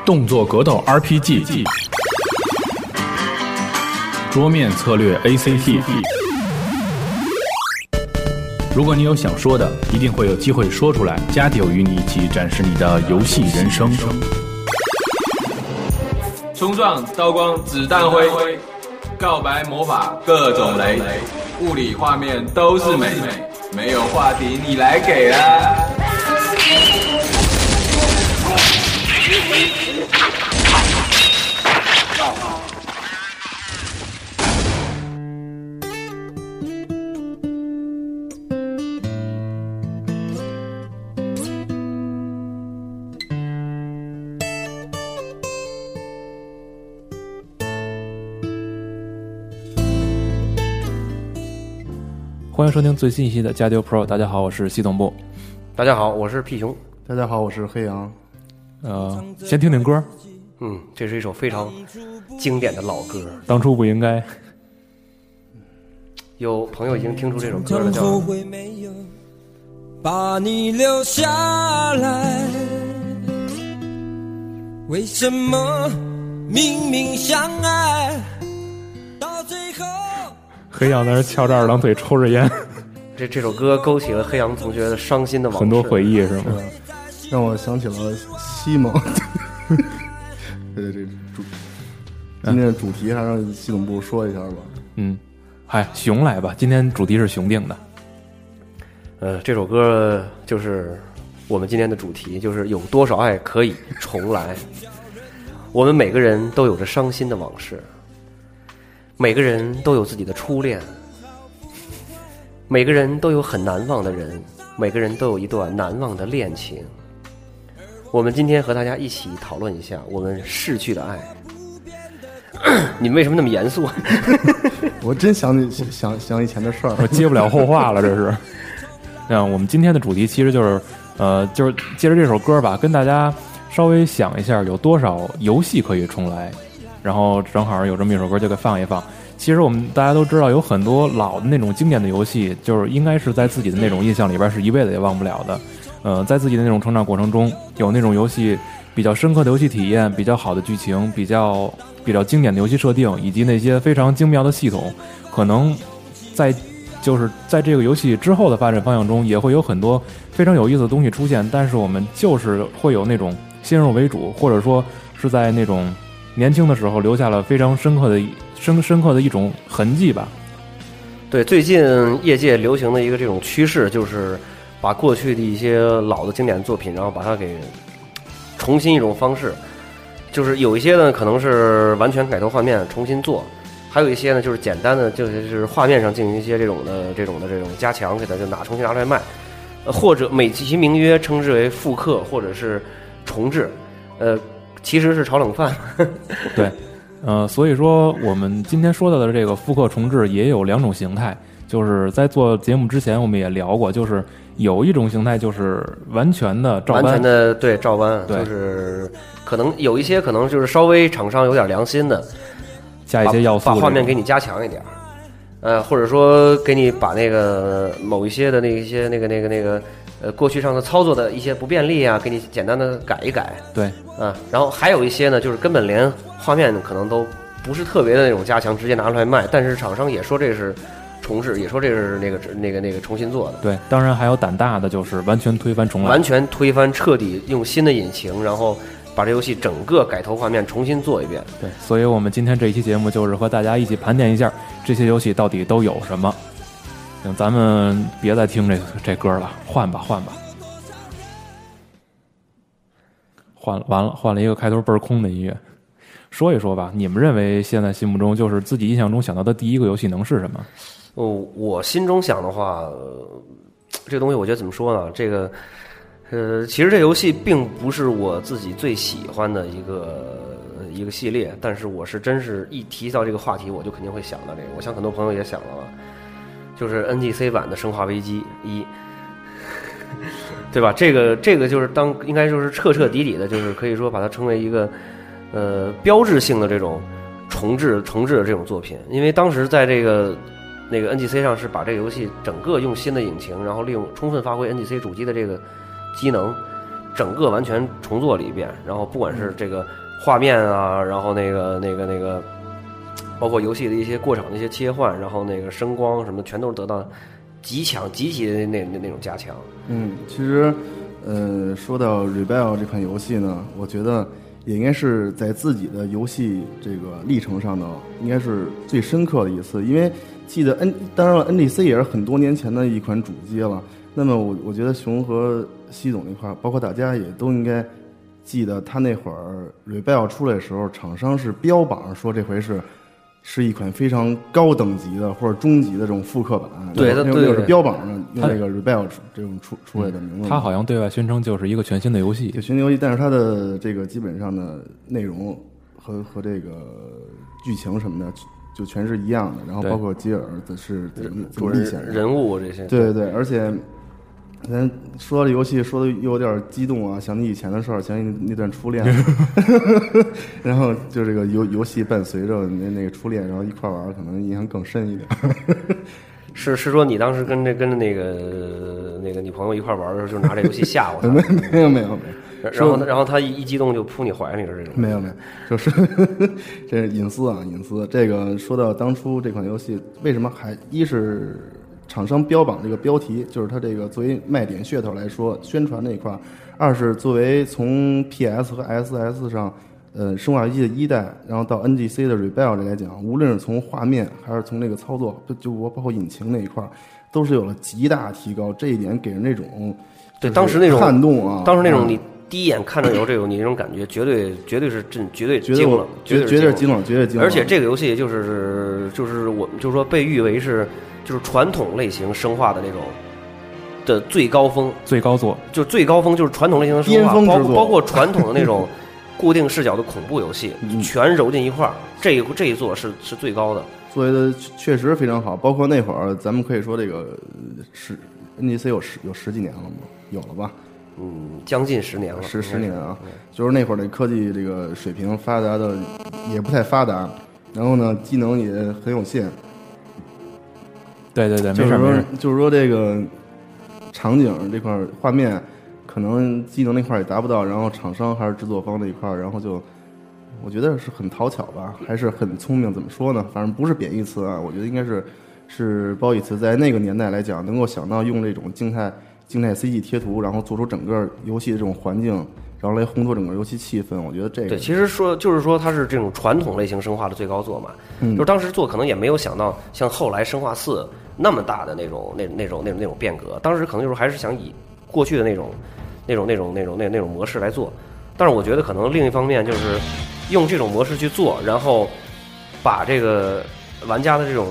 动作格斗 RPG， 桌面策略 ACT。如果你有想说的，一定会有机会说出来。加迪与你一起展示你的游戏人生。 冲撞、刀光、子弹灰，告白魔法各种雷，物理画面都是美，没有话题你来给啊！ 欢迎收听最新一期的加丢 Pro。大家好，我是系统部。 大家好，我是屁熊。 大家好，我是黑羊。 先听听歌。 这是一首非常经典的老歌。 当初不应该。 有朋友已经听出这首歌了，叫后悔没有把你留下来。为什么明明相爱，到最后。 黑羊在那翘着二郎腿抽着烟， 这首歌勾起了黑羊同学的伤心的往事， 很多回忆是吗？ 让我想起了西蒙。今天的主题还让系统部说一下吧。 熊来吧，今天主题是熊定的。 这首歌就是我们今天的主题，就是有多少爱可以重来。我们每个人都有着伤心的往事。每个人都有自己的初恋，每个人都有很难忘的人，每个人都有一段难忘的恋情。我们今天和大家一起讨论一下我们逝去的爱。你们为什么那么严肃？ 我真想以前的事儿， 我接不了后话了，这是。我们今天的主题其实就是借着这首歌吧，跟大家稍微想一下有多少游戏可以重来。然后正好有这么一首歌就给放一放。其实我们大家都知道有很多老的那种经典的游戏，就是应该是在自己的那种印象里边是一辈子也忘不了的。在自己的那种成长过程中，有那种游戏比较深刻的游戏体验，比较好的剧情，比较经典的游戏设定，以及那些非常精妙的系统，可能在这个游戏之后的发展方向中也会有很多非常有意思的东西出现，但是我们就是会有那种先入为主，或者说是在那种年轻的时候留下了非常深刻的一种痕迹吧。 对，最近业界流行的一个这种趋势，就是把过去的一些老的经典作品，然后把它给重新一种方式，就是有一些呢可能是完全改头换面重新做，还有一些呢就是简单的就是画面上进行一些这种加强，给它就重新拿出来卖，或者美其名曰称之为复刻或者是重制，其实是炒冷饭。 对，所以说我们今天说到的这个复刻重制也有两种形态，就是在做节目之前我们也聊过，就是有一种形态就是完全的照搬， 完全的对照搬， 对， 就是可能有一些可能就是稍微厂商有点良心的， 加一些要素， 把画面给你加强一点，或者说给你把那个某一些的那个过去上的操作的一些不便利啊，给你简单的改一改。 对， 然后还有一些呢，就是根本连画面可能都不是特别的那种加强，直接拿出来卖，但是厂商也说这是重置，也说这是那个重新做的。 对，当然还有胆大的，就是完全推翻重来， 完全推翻，彻底用新的引擎，然后把这游戏整个改头换面重新做一遍。 对，所以我们今天这一期节目就是和大家一起盘点一下这些游戏到底都有什么。行，咱们别再听这歌了，换吧。换了一个开头倍儿空的音乐。说一说吧，你们认为现在心目中就是自己印象中想到的第一个游戏能是什么？ 我心中想的话，这个东西我觉得怎么说呢？这个其实这游戏并不是我自己最喜欢的一个系列，但是我是真是一提到这个话题，我就肯定会想到这个。我想很多朋友也想到了，就是 NGC 版的《生化危机1》，对吧？这个就是应该就是彻底的，就是可以说把它称为一个标志性的这种重置的这种作品，因为当时在那个 NGC 上是把这个游戏整个用新的引擎，然后充分发挥 NGC 主机的这个机能，整个完全重做了一遍。然后不管是这个画面啊，然后那个，包括游戏的一些过场的一些切换，然后那个声光什么，全都是得到极其的那种加强。 其实，说到 Rebel 这款游戏呢，我觉得也应该是在自己的游戏这个历程上呢，应该是最深刻的一次。因为记得当然了 ，NGC 也是很多年前的一款主机了。那么我觉得熊和西总那块，包括大家也都应该记得，他那会儿 Rebel 出来的时候，厂商是标榜说这回是一款非常高等级的或者中级的这种复刻版， 对， 那是标榜着用这个 Rebel 这种出来的名字。 它好像对外宣称就是一个全新的游戏， 全新游戏，但是它的这个基本上的内容和这个剧情什么的就全是一样的，然后包括吉尔的是怎么历险人物这些， 对对，而且。咱说到这游戏，说的又有点激动啊，想起以前的事儿，想起那段初恋，然后就这个游戏伴随着那个初恋，然后一块玩，可能印象更深一点。 是说你当时跟着那个你朋友一块玩的时候，就拿这游戏吓唬他？ 没有。 然后他一激动就扑你怀里了，这种？ 没有，就是这是隐私啊，隐私。这个说到当初这款游戏，为什么一是厂商标榜这个标题，就是它这个作为卖点噱头来说，宣传那一块；二是作为从 PS 和 SS 上，生化危机的1代，然后到 NGC 的 Rebel 来讲，无论是从画面还是从那个操作，就包括引擎那一块，都是有了极大提高。这一点给人那种对当时那种撼动啊， 当时那种你第一眼看着有这种你那种感觉，绝对是绝对惊了，绝对是惊了。而且这个游戏就是我们就是说被誉为是。就是传统类型生化的那种的最高峰， 最高作， 就最高峰就是传统类型的生化，包括传统的那种固定视角的恐怖游戏，全揉进一块儿。这一座是最高的， 做的确实非常好。包括那会儿，咱们可以说这个NGC 有十几年了吗？有了吧？ 将近10年了 ，10年啊。就是那会儿的科技这个水平发达的也不太发达，然后呢，机能也很有限。 对，没事。 就是说这个场景这块画面，可能机能那块也达不到，然后厂商还是制作方那一块，然后就我觉得是很讨巧吧，还是很聪明。怎么说呢？反正不是贬义词啊，我觉得应该是褒义词。在那个年代来讲，能够想到用这种静态 CG 贴图，然后做出整个游戏的这种环境，然后来烘托整个游戏气氛，我觉得这个对，其实就是说它是这种传统类型生化的最高作嘛。就是当时做可能也没有想到像后来生化4那么大的那种变革，当时可能就是还是想以过去的那种模式来做。但是我觉得可能另一方面就是用这种模式去做，然后把这个玩家的这种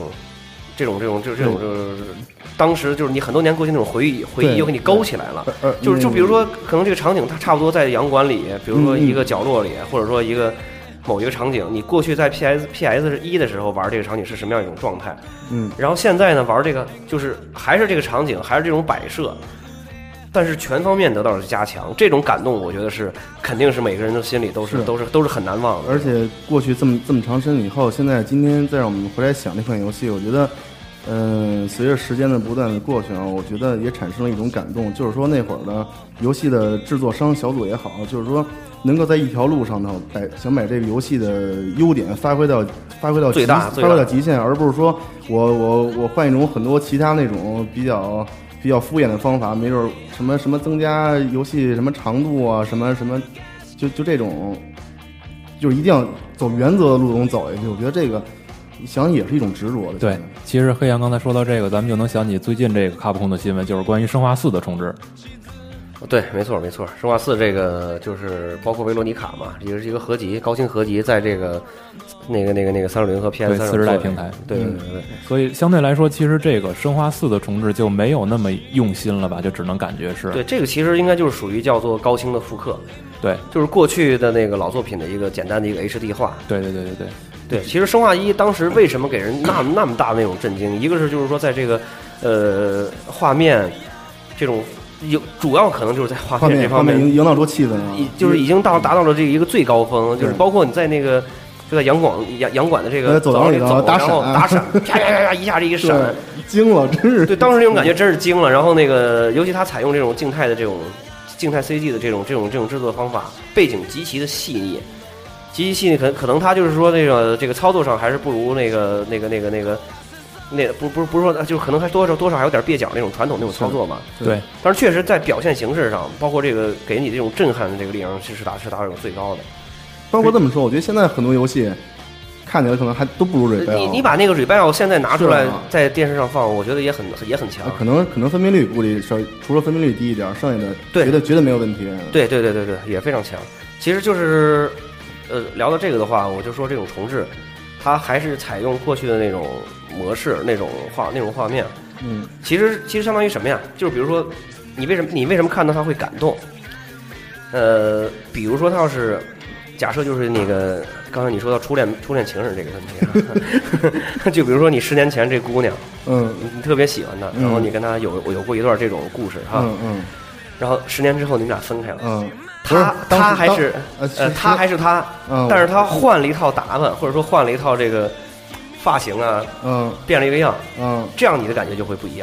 当时就是你很多年过去那种回忆又给你勾起来了。就比如说可能这个场景它差不多在洋馆里，比如说一个角落里，或者说某一个场景，你过去在 PS1 的时候玩这个场景是什么样一种状态？然后现在呢玩这个就是还是这个场景，还是这种摆设，但是全方面得到了加强。这种感动，我觉得是肯定是每个人的心里都是很难忘的。 而且过去这么长时间以后，今天再让我们回来想这款游戏，我觉得，随着时间的不断的过去啊，我觉得也产生了一种感动，就是说那会儿的游戏的制作商小组也好，就是说能够在一条路上头想把这个游戏的优点发挥到最大极限，而不是说我换一种很多其他那种比较敷衍的方法，没准什么增加游戏什么长度啊，什么就这种，就是一定要走原则的路中走下去。我觉得这个想也是一种执着的。 对，其实黑羊刚才说到这个，咱们就能想起最近这个卡普空的新闻，就是关于生化4的重置。 对，没错，生化4这个就是包括维罗妮卡嘛，也是一个合集，高清合集，在这个那个360和 PS3 40代平台，对。所以相对来说，其实这个生化4的重置就没有那么用心了吧？就只能感觉是。 对，这个其实应该就是属于叫做高清的复刻。 对， 就是过去的那个老作品的一个简单的一个 HD 化。 对。 对，其实生化1当时为什么给人那么大的那种震惊？一个是就是说在这个画面这种。主要可能就是在画面这方面营造出气氛啊， 就是已经达到了这一个最高峰，就是包括你在那个就在洋馆的这个走廊里走， 打然后打闪，啪一下这一闪， 惊了，真是。 对，当时那种感觉真是惊了。然后那个，尤其他采用这种静态 CG 的这种制作方法，背景极其的细腻， 机器细腻可能它就是说这个操作上还是不如那不是说就是可能还多少还有点蹩脚那种传统那种操作嘛。 对， 但是确实在表现形式上，包括这个给你这种震撼的这个力量是达到最高的。 包括这么说，我觉得现在很多游戏看起来可能还都不如 Rebel。 你把那个 Rebel 现在拿出来在电视上放，我觉得也很强。 可能分辨率估计除了分辨率低一点，剩下的绝对没有问题。 对，也非常强。其实就是聊到这个的话，我就说这种重置，它还是采用过去的那种模式、那种画面。其实相当于什么呀？就是比如说，你为什么看到它会感动？比如说它要是假设就是那个刚才你说到初恋情人这个问题，就比如说你10年前这姑娘，你特别喜欢她，然后你跟她有过一段这种故事哈，然后10年之后你们俩分开了，他还是他，但是他换了一套打扮，或者说换了一套这个发型啊，变了一个样，这样你的感觉就会不一样，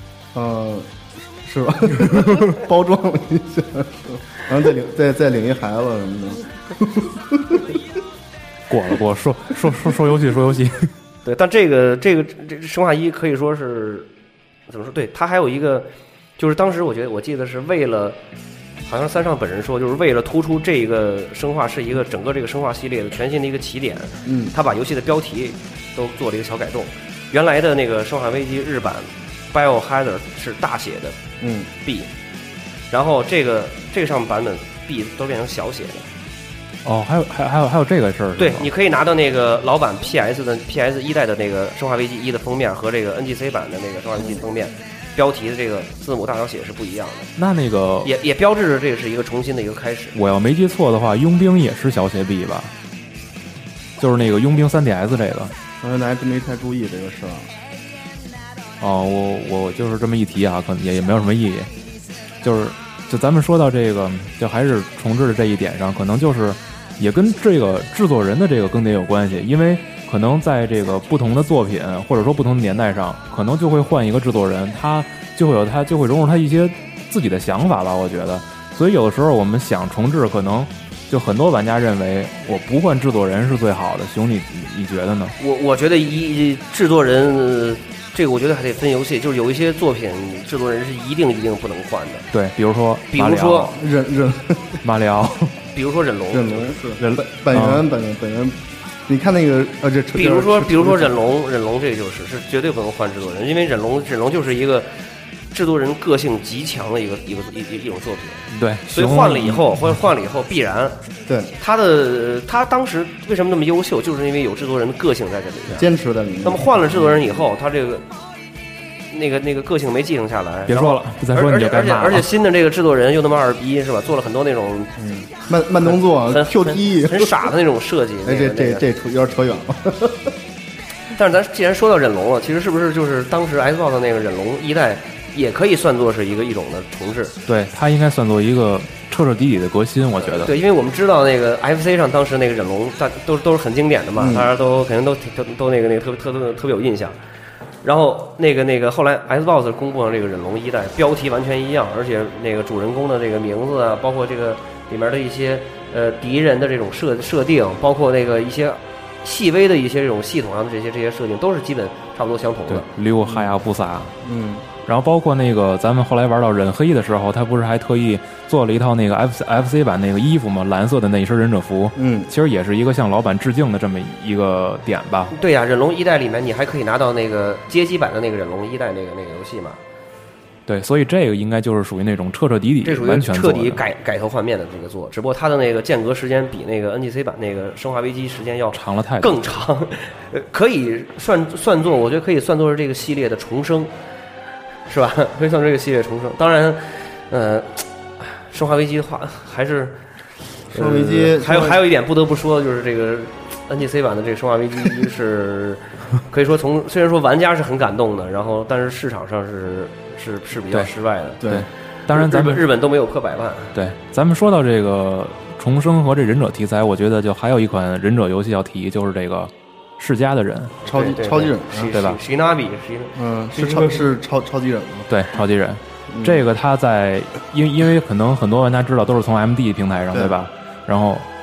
是吧？包装了一下，然后再领一孩子什么的。 过了，说游戏。 对，但这生化1可以说是怎么说？对，它还有一个，就是当时我记得是为了，好像三上本人说，就是为了突出这个生化是一个整个这个生化系列的全新的一个起点，他把游戏的标题都做了一个小改动。原来的那个生化危机日版 Biohazard 是大写的B， 然后这个上版本 B 都变成小写的。 哦，还有这个事儿。 对，你可以拿到那个老版 PS 1代的那个生化危机1的封面和这个 NGC 版的那个生化危机封面，标题的这个字母大小写是不一样的。 那个也标志着这个是一个重新的一个开始。 我要没记错的话，佣兵也是小写 B 吧？就是那个佣兵 3DS 这个。 原来真没太注意这个事儿。 哦，我就是这么一提啊，可能也没有什么意义。就咱们说到这个，就还是重置的这一点上，可能就是也跟这个制作人的这个更迭有关系，因为可能在这个不同的作品或者说不同的年代上，可能就会换一个制作人，他就会融入他一些自己的想法吧，我觉得。所以有的时候我们想重置，可能就很多玩家认为我不换制作人是最好的。熊，你觉得呢？ 我觉得制作人。这个我觉得还得分游戏，就是有一些作品制作人是一定不能换的。 对，比如说马里奥， 比如说忍龙是本源，你看那个比如说忍龙这个是绝对不能换制作人，因为忍龙就是一个制作人个性极强的一种作品。 对， 所以换了以后必然对他当时为什么那么优秀，就是因为有制作人的个性在这里面， 坚持在里面。 那么换了制作人以后，他这个那个个性没继承下来。 别说了，再说你就该骂了。 而且新的这个制作人又那么二逼是吧？做了很多那种慢动作、QTE 很傻的那种设计。 这有点扯远了。 但是咱既然说到忍龙了，其实是不是就是当时 Xbox 的那个忍龙1代？也可以算作是一种的重置， 对，它应该算作一个彻底的革新，我觉得。 对，因为我们知道那个 FC 上当时那个忍龙，都是很经典的嘛，大家都肯定都那个特别有印象。然后那个后来 Xbox 公布了这个忍龙1代，标题完全一样，而且那个主人公的这个名字啊，包括这个里面的一些敌人的这种设定，包括那个一些细微的一些这种系统上的这些设定，都是基本差不多相同的。 溜哈亚布萨，然后包括那个咱们后来玩到忍黑的时候，他不是还特意做了一套那个 FC 版那个衣服吗？蓝色的那一身忍者服，其实也是一个向老版致敬的这么一个点吧。 对呀，忍龙1代里面你还可以拿到那个街机版的那个忍龙1代那个游戏嘛。 对，所以这个应该就是属于那种彻底这属于完全彻底改头换面的这个做，只不过它的那个间隔时间比那个 NGC 版那个生化危机时间要长了太多， 更长，可以算作，我觉得可以算作是这个系列的重生。是吧？可以算这个系列重生。当然，生化危机的话，还是生化危机还有一点不得不说，就是这个 NGC 版的这个生化危机是可以说虽然说玩家是很感动的，然后但是市场上是比较失败的。 对， 当然咱们日本都没有破100万。 对，咱们说到这个重生和这忍者题材，我觉得就还有一款忍者游戏要提，就是这个。世嘉的人， 超级忍， 对吧？ 是超级忍吗？ 对，超级忍。这个它在因为可能很多玩家知道都是从 MD 平台上，对吧？然后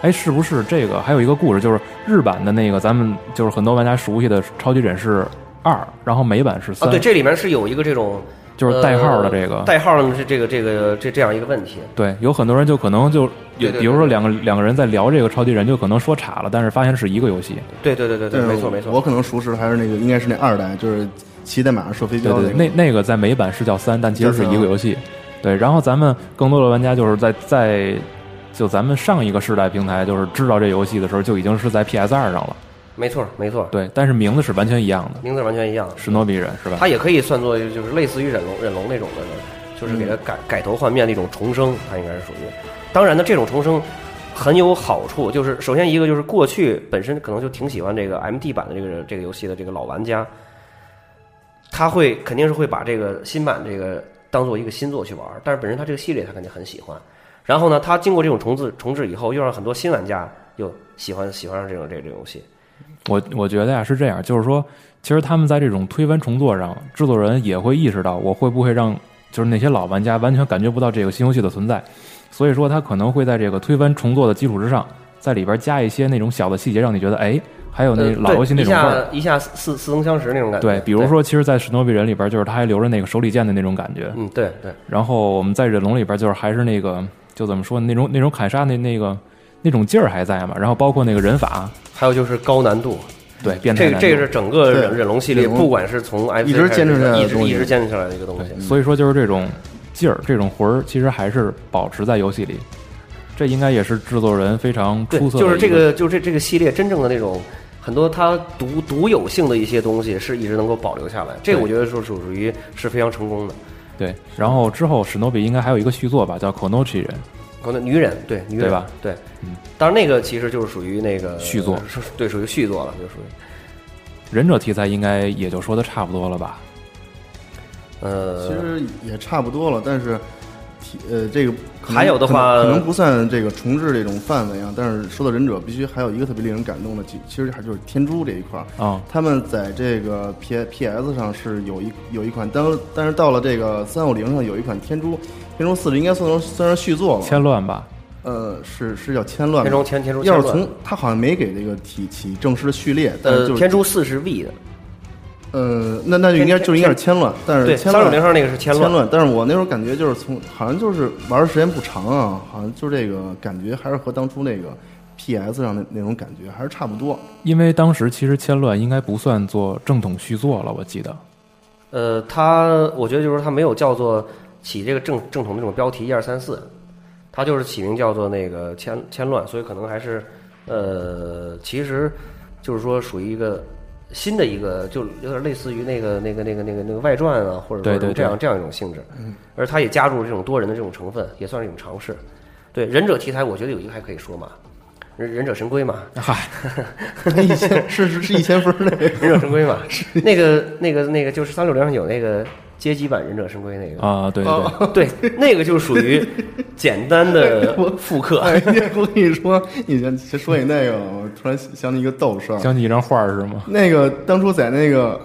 哎，是不是这个还有一个故事，就是日版的那个咱们就是很多玩家熟悉的超级忍士2，然后美版是3。 对，这里面是有一个这种就是代号的这个代号的这样一个问题。 对，有很多人就可能就比如说两个人在聊这个超级人，就可能说岔了，但是发现是一个游戏。 对，没错。 我可能熟识还是那个应该是那2代，就是骑在马上射飞镖对，那个在美版是叫3，但其实是一个游戏。对，然后咱们更多的玩家就是在就咱们上一个世代平台就是知道这游戏的时候，就已经是在 PS2 上了。 没错。 对，但是名字是完全一样的， 名字完全一样， 史诺比人是吧？ 它也可以算作就是类似于忍龙那种的，就是给它改头换面的一种重生，它应该是属于。当然呢，这种重生很有好处，就是首先一个就是过去本身可能就挺喜欢这个 MD 版的这个游戏的这个老玩家，他肯定是会把这个新版这个当做一个新作去玩，但是本身他这个系列他肯定很喜欢。然后呢，他经过这种重置以后，又让很多新玩家又喜欢上这种游戏。 我觉得呀是这样，就是说，其实他们在这种推翻重做上，制作人也会意识到，我会不会让就是那些老玩家完全感觉不到这个新游戏的存在，所以说他可能会在这个推翻重做的基础之上，在里边加一些那种小的细节，让你觉得哎，还有那老游戏那种味儿， 一下似曾相识那种感觉。 对，比如说，其实，在史诺比人里边，就是他还留着那个手里剑的那种感觉。 对。 然后我们在忍龙里边，就是还是那个，就怎么说那种砍杀那种劲儿还在嘛。然后包括那个人法， 还有就是高难度。 对，变态难度。 这个是整个忍龙系列，不管是从 FC 一直坚持下来， 一直坚持下来的一个东西。 所以说，就是这种劲儿、这种魂儿，其实还是保持在游戏里。这应该也是制作人非常出色的。 就是这个系列真正的那种很多它独有性的一些东西，是一直能够保留下来。这个我觉得说属于是非常成功的。 对，然后之后史诺比应该还有一个续作吧，叫 Konochi 人。 女人，对女人， 对吧？ 对，当然那个其实就是属于那个续作， 对，属于续作了，就属于忍者题材应该也就说的差不多了吧？ 其实也差不多了，但是这个还有的话可能不算这个重置这种范围啊。但是说到忍者，必须还有一个特别令人感动的，其实还就是天珠这一块啊。 他们在这个 PS 上是有一款，但是到了这个360上有一款天珠4应该算是续作了。 千乱吧？ 是叫千乱。 天珠。 要是从他好像没给这个起正式的序列，但是天珠4是 V 的。 那就应该是千乱，但是 360上那个是千乱， 但是我那时候感觉就是好像就是玩的时间不长啊，好像就这个感觉还是和当初那个 PS 上那种感觉还是差不多。 因为当时其实千乱应该不算做正统续作了，我记得。 我觉得就是他没有叫做起这个正统的这种标题1、2、3、4，他就是起名叫做那个千乱，所以可能还是其实就是说属于一个。新的一个就有点类似于那个外传啊，或者说这样一种性质，而它也加入了这种多人的这种成分，也算是一种尝试。对忍者题材，我觉得有一个还可以说嘛，忍者神龟嘛， 嗨，是1000分的忍者神龟嘛，那个就是360上有那个街机版忍者神龟那个啊， 对，那个就属于简单的复刻。 我跟你说，你说你那个，我突然想起一个逗事儿， 想起一张画是吗？ 那个当初在那个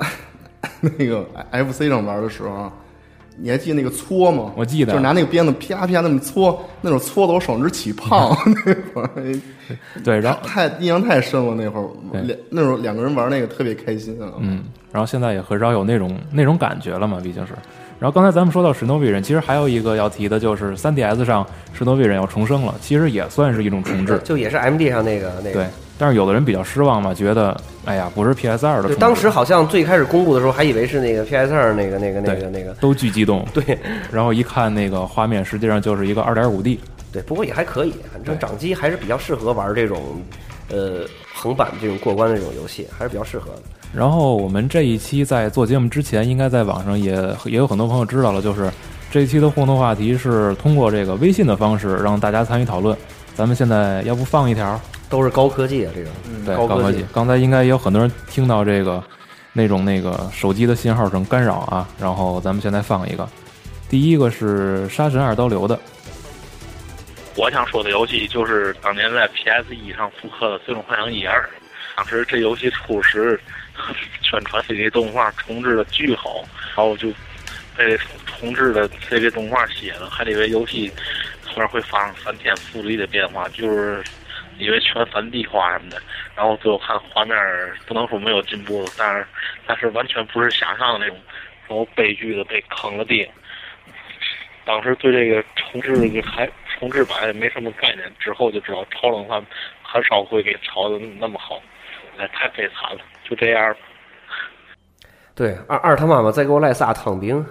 FC 上玩的时候，你还记得那个搓吗？ 我记得， 就是拿那个鞭子啪啪那么搓，那种搓的我手直起泡。那会儿， 对，然后印象太深了。那会儿，那时候2个人玩那个特别开心啊。 然后现在也很少有那种感觉了嘛，毕竟是。然后刚才咱们说到史诺比人，其实还有一个要提的就是 3DS 上史诺比人要重生了，其实也算是一种重置， 就也是 MD 上那个。 对，但是有的人比较失望嘛，觉得哎呀，不是 PS2 的重置。 当时好像最开始公布的时候，还以为是那个 PS2 那个， 都巨激动。 对， 然后一看那个画面，实际上就是一个 2.5D。 对，不过也还可以，反正掌机还是比较适合玩这种横版这种过关的这种游戏，还是比较适合的。 然后我们这一期在做节目之前，应该在网上也有很多朋友知道了，就是这一期的互动话题是通过这个微信的方式让大家参与讨论。咱们现在要不放一条？ 都是高科技啊，这种对高科技。刚才应该也有很多人听到这个那种手机的信号声干扰啊，然后咱们现在放一个。第一个是杀神2刀流的。 我想说的游戏就是当年在 PS1 上复刻的《最终幻想1、2》，当时这游戏出时宣传 CG 动画重置的巨好，然后就被重置的 CG 动画写了，还以为游戏后面会发生翻天覆地的变化，就是以为全3D 化什么的，然后最后看画面不能说没有进步，但是完全不是想象的那种，然后悲剧的被坑了爹。当时对这个重置版也没什么概念，之后就知道炒冷饭很少会给炒的那么好，太悲惨了，就这样。 对，二他妈妈再给我来仨汤饼。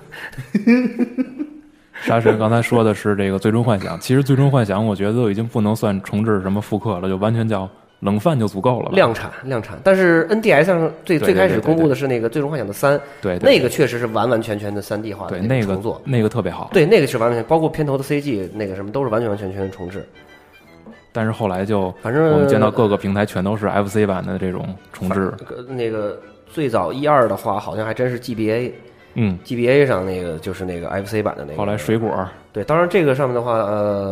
沙神刚才说的是这个最终幻想，其实最终幻想我觉得都已经不能算重置什么复刻了，就完全叫冷饭就足够了。量产。 但是 NDS 上最开始公布的是那个最终幻想的3， 对， 那个确实是完完全全的3D 化的重做， 那个特别好。 对，那个是完完全，包括片头的 CG 那个什么都是完全的重置。 但是后来就反正我们见到各个平台全都是 FC 版的这种重置。 那个最早1、2的话，好像还真是 GBA。GBA 上那个就是那个 FC 版的那个。 后来水果。对， 当然这个上面的话，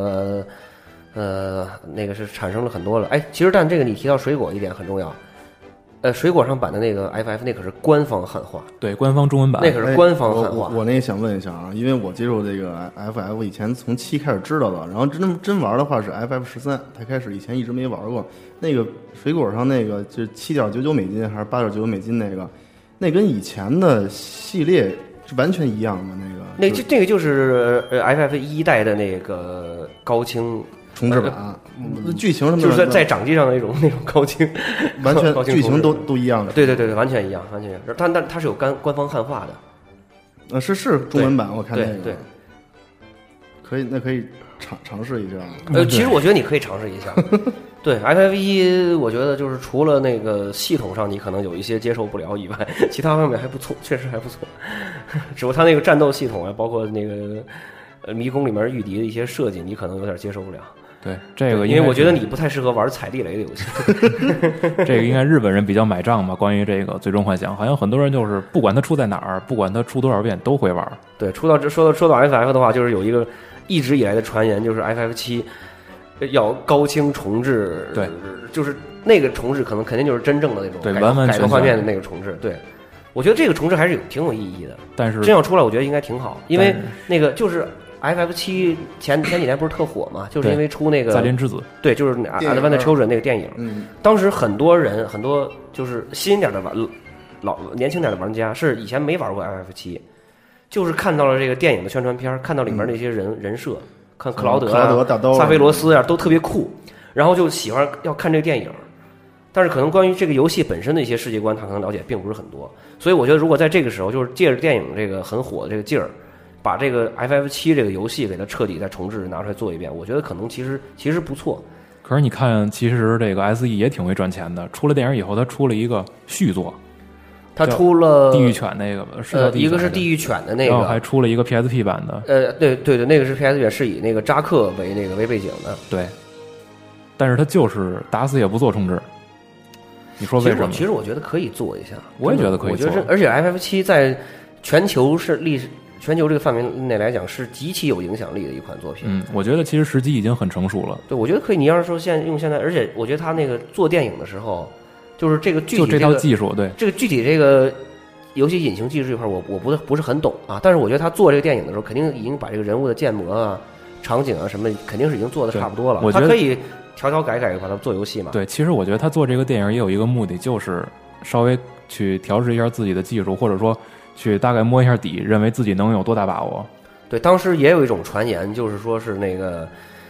那个是产生了很多了。哎，其实但这个你提到水果一点很重要。水果上版的那个 FF 那可是官方汉化， 对，官方中文版， 那可是官方汉化。 我那个想问一下啊，因为我接触这个 FF 以前从7开始知道的，然后真玩的话是 FF13才开始，以前一直没玩过。那个水果上那个就是7.99美金还是8.99美金那跟以前的系列是完全一样吗？那个就是FF 1代的那个高清重置版，剧情什么的就是在掌机上的那种高清， 完全剧情都一样的。 对，完全一样。但它是有官方汉化的。是中文版，我看那个。 对， 可以尝试一下。 其实我觉得你可以尝试一下。对 FF 1，我觉得就是除了那个系统上你可能有一些接受不了以外，其他方面还不错，确实还不错。只不过它那个战斗系统啊，包括那个迷宫里面御敌的一些设计，你可能有点接受不了。 对，这个因为我觉得你不太适合玩踩地雷的游戏。 这个应该日本人比较买账吧？关于这个最终幻想，好像很多人就是不管它出在哪儿，不管它出多少遍都会玩。 对，说到 FF 的话，就是有一个一直以来的传言，就是 FF 7要高清重置。 对， 就是那个重置肯定就是真正的那种完完改革画面的那个重置。对，我觉得这个重置还是挺有意义的。 但是真要出来，我觉得应该挺好，因为那个就是。FF 7前几年不是特火嘛，就是因为出那个再临之子， 对，就是《Advent Children》那个电影。当时很多就是新一点的年轻点的玩家是以前没玩过 FF 7，就是看到了这个电影的宣传片，看到里面那些人设，看克劳德大刀、 萨菲罗斯啊，都特别酷，然后就喜欢要看这个电影。但是可能关于这个游戏本身的一些世界观，他可能了解并不是很多，所以我觉得如果在这个时候，就是借着电影这个很火的这个劲儿。把这个 FF 7这个游戏给它彻底再重置拿出来做一遍，我觉得可能其实不错。 可是你看，其实这个 SE 也挺会赚钱的。出了电影以后，他出了一个续作， 他出了地狱犬那个， 一个是地狱犬的那个， 然后还出了一个 PSP 版的。对，那个是 PSP 版，是以那个扎克为背景的。 对，但是他就是打死也不做重置。你说为什么？ 其实我觉得可以做一下， 我也觉得可以做。 而且 FF 7在全球这个范围内来讲是极其有影响力的一款作品。 我觉得其实时机已经很成熟了。 对，我觉得可以。你要是说用现在，而且我觉得他那个做电影的时候，就是这个具体这套技术，对这个具体这个游戏引擎技术这块，我不是很懂啊。但是我觉得他做这个电影的时候，肯定已经把这个人物的建模啊、场景啊什么，肯定是已经做的差不多了。 我觉得他可以调改把它做游戏嘛。 对，其实我觉得他做这个电影也有一个目的，就是稍微去调试一下自己的技术，或者说。去大概摸一下底，认为自己能有多大把握？ 对，当时也有一种传言，就是说是那个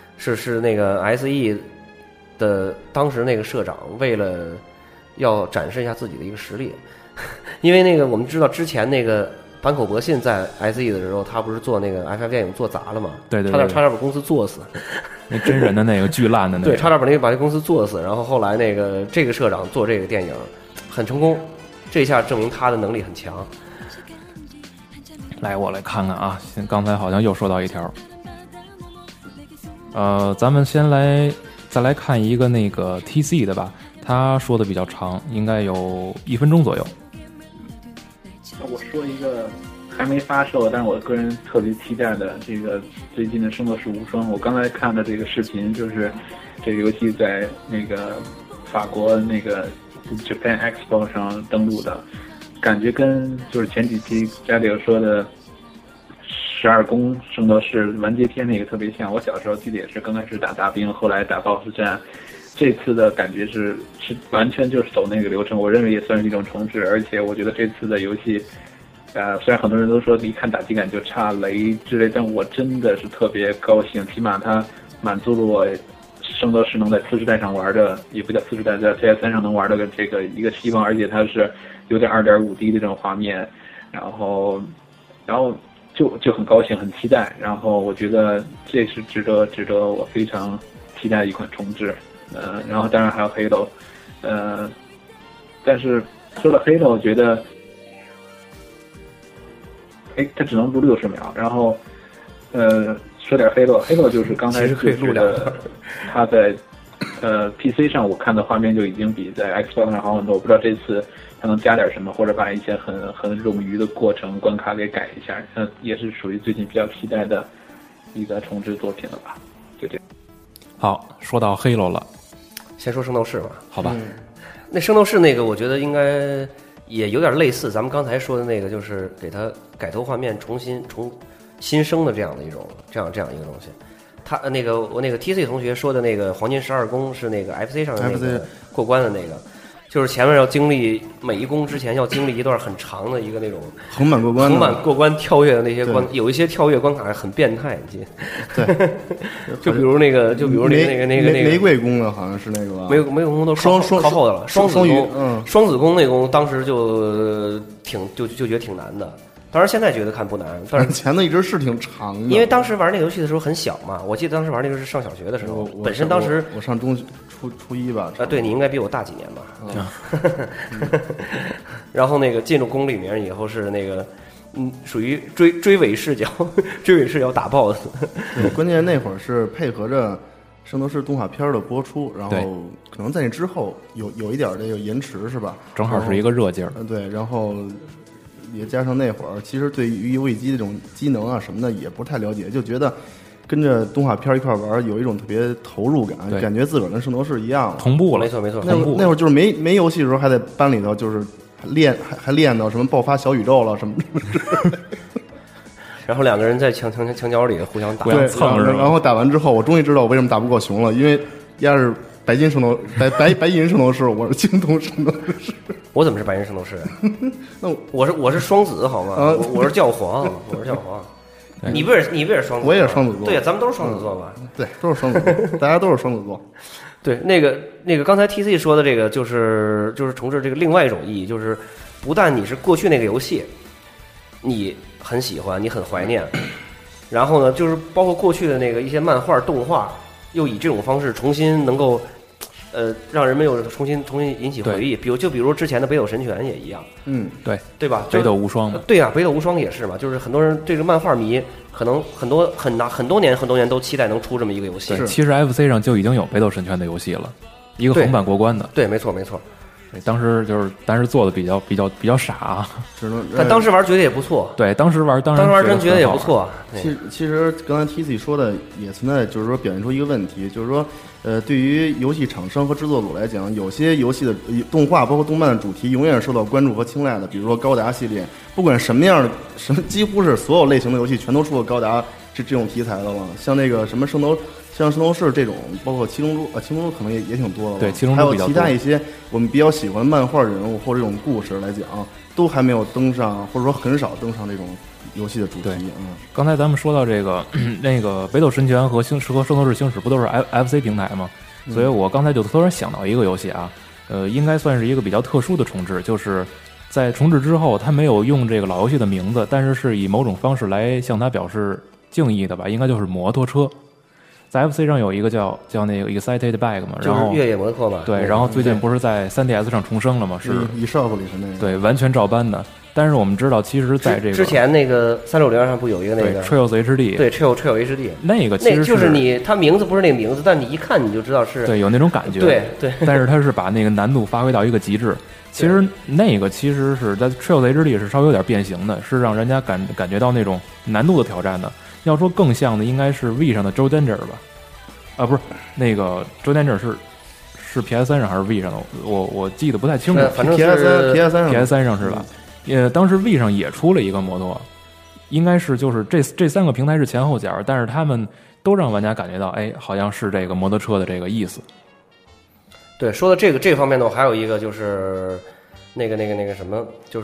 SE 的当时那个社长为了要展示一下自己的一个实力，因为那个我们知道之前那个坂口博信在 SE 的时候，他不是做那个 FF 电影做砸了嘛？ 对， 差点把公司做死。 那真人的那个巨烂的那个， 对，差点把这公司做死。然后后来这个社长做这个电影很成功，这下证明他的能力很强。 来，我来看看啊，刚才好像又说到一条，咱们再来看一个那个 TC 的吧，他说的比较长，应该有1分钟左右。 我说一个还没发售，但是我个人特别期待的这个最近的《圣斗士无双》，我刚才看的这个视频，就是这个游戏在那个法国那个 Japan Expo 上登陆的。感觉跟就是前几期家里有说的12宫圣斗士完结篇那个特别像。我小时候记得也是刚开始打大兵，后来打 BOSS 战， 这次的感觉是完全就是走那个流程，我认为也算是一种重置。而且我觉得这次的游戏，虽然很多人都说一看打击感就差雷之类，但我真的是特别高兴，起码它满足了我圣斗士能在次世代上玩的，也不叫次世代，在 PS3 上能玩的这个一个希望。而且它是有点 2.5D 的这种画面，然后就很高兴，很期待。然后我觉得这是值得我非常期待的一款重置。然后当然还有 Halo， 但是说到 Halo， 我觉得，它只能录60秒。然后，说点 Halo 就是刚才可以录2段， 它在PC 上我看的画面就已经比在 Xbox 上好很多。我不知道这次它能加点什么，或者把一些很冗余的过程关卡给改一下，也是属于最近比较期待的一个重置作品了吧？就这样。 好，说到 Halo 了， 先说圣斗士吧， 好吧？ 那圣斗士那个，我觉得应该也有点类似咱们刚才说的那个，就是给它改头换面、重新生的这样的一种这样一个东西。他我那个 TC 同学说的那个黄金12宫是那个 FC 上的那个过关的那个。就是前面要经历每一宫之前要经历一段很长的一个那种横版过关跳跃的那些关，有一些跳跃关卡很变态，你记得？ 对， 就比如那个玫瑰宫的好像是那个吧？ 玫瑰宫都靠后的了，双子宫，双子宫那宫当时就觉得挺难的。当然现在觉得看不难，但是前头一直是挺长的。 因为当时玩那个游戏的时候很小嘛，我记得当时玩那个是上小学的时候，本身当时我上初一吧。 对，你应该比我大几年吧。然后那个进入宫里面以后是那个，属于追尾视角，追尾视角打 BOSS。 对，关键那会儿是配合着《圣斗士》动画片的播出，然后可能在那之后有一点这个延迟是吧？ 正好是一个热劲儿。 对，然后也加上那会儿，其实对于游戏机这种机能啊什么的也不太了解，就觉得跟着动画片一块玩，有一种特别投入感，感觉自个儿跟圣斗士一样同步了。 没错， 那会儿就是没游戏的时候，还在班里头就是还练到什么爆发小宇宙了什么然后两个人在墙角里互相打， 互相蹭着。 然后打完之后，我终于知道我为什么打不过熊了，因为压是白银圣斗士，我是青铜圣斗士。 我怎么是白银圣斗士？那我是双子好吗？我是教皇，你不是双子？ 我也是双子座。 对呀，咱们都是双子座吧？ 对，都是双子座，大家都是双子座。 对，那个刚才 TC 说的这个，就是重置这个另外一种意义，就是不但你是过去那个游戏，你很喜欢，你很怀念，然后呢，就是包括过去的那个一些漫画、动画，又以这种方式重新能够。让人们又重新引起回忆，比如之前的北斗神拳也一样，对吧？ 北斗无双嘛， 对啊，北斗无双也是嘛，就是很多人这个漫画迷可能很多年都期待能出这么一个游戏。 其实 FC 上就已经有北斗神拳的游戏了，一个横版过关的。 对，没错。 当时做的比较傻啊， 但当时玩觉得也不错。 对，当时玩真觉得也不错。 其实刚才 TC 说的也存在，就是说表现出一个问题，就是说对于游戏厂商和制作组来讲，有些游戏的动画包括动漫的主题永远是受到关注和青睐的，比如说高达系列，不管什么样的几乎是所有类型的游戏全都出过高达这种题材的了，像那个什么圣斗士这种，包括七龙珠可能也挺多的。 对，七龙珠比较多。 还有其他一些我们比较喜欢漫画人物或者这种故事来讲，都还没有登上，或者说很少登上这种游戏的主题。 刚才咱们说到这个那个北斗神拳和圣斗士星矢不都是 FC 平台吗？所以我刚才就突然想到一个游戏啊，应该算是一个比较特殊的重置，就是在重置之后，他没有用这个老游戏的名字，但是以某种方式来向他表示敬意的吧，应该就是摩托车。在 FC 上有一个叫那个 Excited Bike 嘛，然后就是越野摩托嘛。 对，然后最近不是在 3DS 上重生了吗？是 eShop 里是那个。 对，完全照搬的。但是我们知道，其实在这个之前那个360上不有一个那个 Trails HD， 对 Trail HD， 那个其实就是它名字不是那个名字，但你一看你就知道是对有那种感觉。 对。 但是它是把那个难度发挥到一个极致。其实那个其实是在 Trails HD 是稍微有点变形的，是让人家感觉到那种难度的挑战的。要说更像的应该是 V 上的 Joe Danger 吧。不是那个周天这是 PS3 上还是 V 上的？我记得不太清楚。 反正是 PS3 上是吧？当时 V 上也出了一个摩托，应该是就是这三个平台是前后脚，但是他们都让玩家感觉到，哎，好像是这个摩托车的这个意思。 对，说到这个方面呢，我还有一个就是那个什么，就是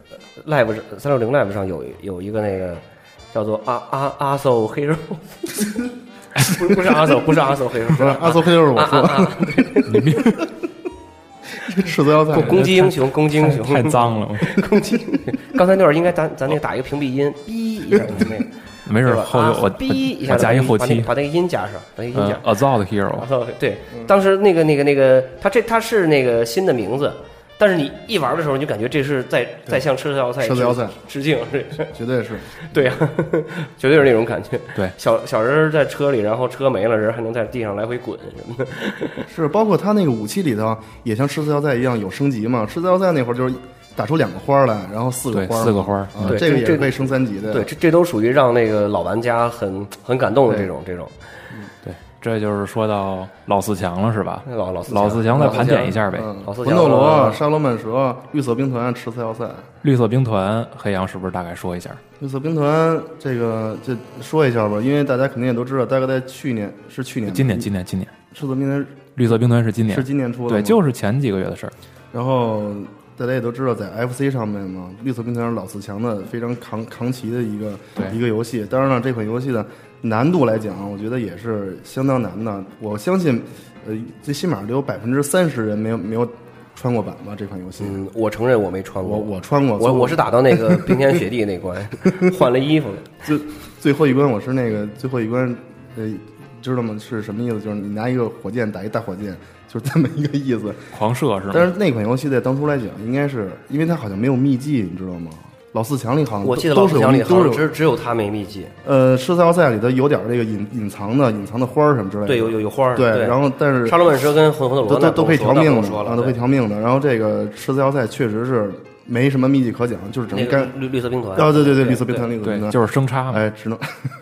Live 360 Live 上有一个那个叫做阿搜黑肉，不是阿搜黑肉， 不是阿搜黑肉，我说你赤色要塞攻击英雄， 太脏了， 攻击。刚才那会儿应该咱那个打一个屏蔽音，哔一下那个。 没事，后头我哔一下加一后期， 把那个音加上，把那个音加上。 Assault Hero， 对，当时那个，它是那个新的名字，但是你一玩的时候，你就感觉这是在向赤色要塞致敬， 绝对是， 对呀，绝对是那种感觉。 对， 小人在车里，然后车没了，人还能在地上来回滚什么的。 是，包括他那个武器里头也像赤色要塞一样有升级嘛？赤色要塞那会儿就是打出2个花来，然后4个花， 对， 这个也是可以升3级的。 对，这都属于让那个老玩家很感动的这种。 对，这就是说到老四强了，是吧？ 老四强再盘点一下呗。 魂斗罗、沙罗曼蛇、绿色兵团、赤色要塞。绿色兵团，黑羊是不是大概说一下？ 绿色兵团这说一下吧，因为大家肯定也都知道，大概在今年。 赤色兵团，绿色兵团是今年出的，对，就是前几个月的事儿。 然后大家也都知道，在 FC 上面嘛，绿色兵团是老四强的非常扛旗的一个游戏。当然了，这款游戏的难度来讲，我觉得也是相当难的。我相信，最起码得有30%人没有穿过版吧？这款游戏， 我承认我没穿过， 我穿过， 我是打到那个冰天雪地那关，换了衣服了。 最后一关我是那个最后一关，知道吗？是什么意思？就是你拿一个火箭打一大火箭。就是这么一个意思， 狂射是吗？ 但是那款游戏在当初来讲，应该是因为它好像没有秘籍，你知道吗？老四强里好像我记得老四强里好像只有它没秘籍。 赤色要塞里头有点那个隐藏的花什么之类的。 对，有花。 对，然后但是沙罗曼蛇跟魂斗罗都可以调命的，都可以调命的。然后这个赤色要塞确实是没什么秘籍可讲，就是只能干绿色兵团。 对，绿色兵团，绿色兵团就是生插， 哎，只能。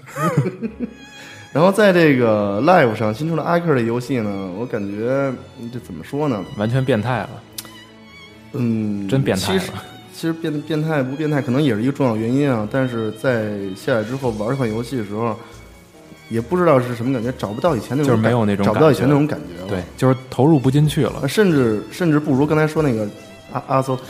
然后在这个 Live 上新出的阿克的游戏呢，我感觉这怎么说呢？ 完全变态了。真变态了。 其实变态不变态，可能也是一个重要原因啊。但是在下来之后玩这款游戏的时候，也不知道是什么感觉，找不到以前那种就是没有那种找不到以前那种感觉了。 对，就是投入不进去了， 甚至不如刚才说那个阿搜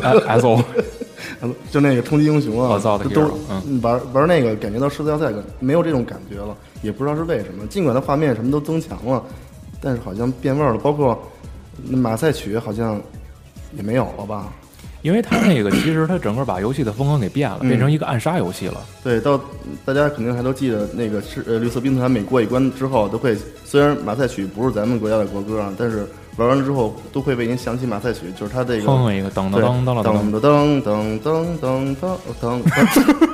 就那个冲击英雄啊，都玩那个感觉到赤色要塞没有这种感觉了，也不知道是为什么。尽管它画面什么都增强了，但是好像变味了。包括马赛曲好像也没有了吧？ 因为它那个其实它整个把游戏的风格给变了，变成一个暗杀游戏了。 对，到大家肯定还都记得那个是绿色兵团每过一关之后都会，虽然马赛曲不是咱们国家的国歌啊，但是玩完之后都会为您想起马赛曲，就是它这个哼一个噔噔噔噔噔噔噔噔噔噔噔，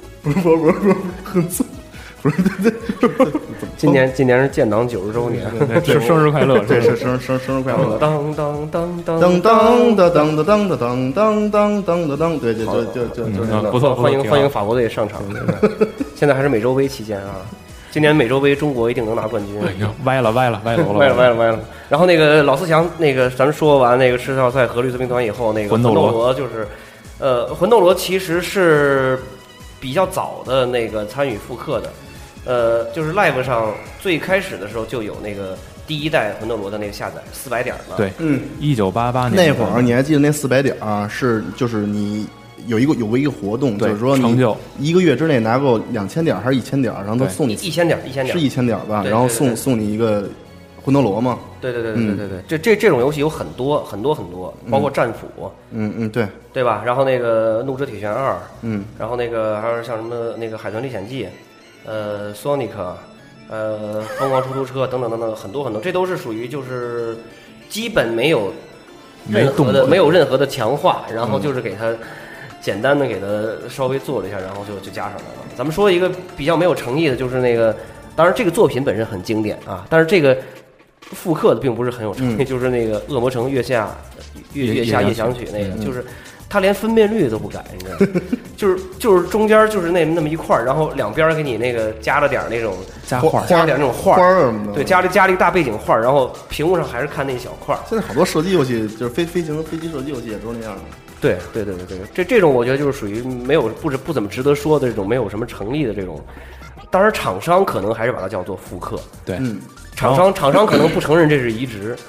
不是今年是建党90周年， 是生日快乐， 对，是生日快乐， 当当当当当当的当的当的当当当当的当，对，就不错， 欢迎法国队上场，现在还是美洲杯期间啊。今年美洲杯中国一定能拿冠军。 歪了。 然后那个老四强，那个咱们说完那个赤色要塞和绿色兵团以后，那个魂斗罗就是，魂斗罗其实是比较早的那个参与复刻的，就是 Live 上最开始的时候就有那个第一代魂斗罗的那个下载400点了。 对，1988年那会儿你还记得那400点啊？就是你。有过一个活动，就是说你1个月之内拿够2000点还是1000点，然后都送你 1000点， 是1000点吧？然后送你一个魂斗罗嘛？ 对，这种游戏有很多，包括战斧，对吧？然后那个怒之铁拳2，然后那个还有像什么那个海豚历险记，Sonic，疯狂出租车等等很多，这都是属于就是基本没有任何的强化，然后就是给它。简单的给它稍微做了一下，然后就加上来了。咱们说一个比较没有诚意的，就是那个，当然这个作品本身很经典啊，但是这个复刻的并不是很有诚意，就是那个《恶魔城月下夜想曲》那个，就是它连分辨率都不改，你知道吗？就是中间就是那么一块，然后两边给你那个加了点那种加了点那种画什么的， 对，加了一个大背景画，然后屏幕上还是看那一小块。 现在好多射击游戏就是飞机射击游戏也都是那样的。 对，这种我觉得就是属于没有不怎么值得说的这种没有什么诚意的这种。当然，厂商可能还是把它叫做复刻。 对， 厂商可能不承认这是移植，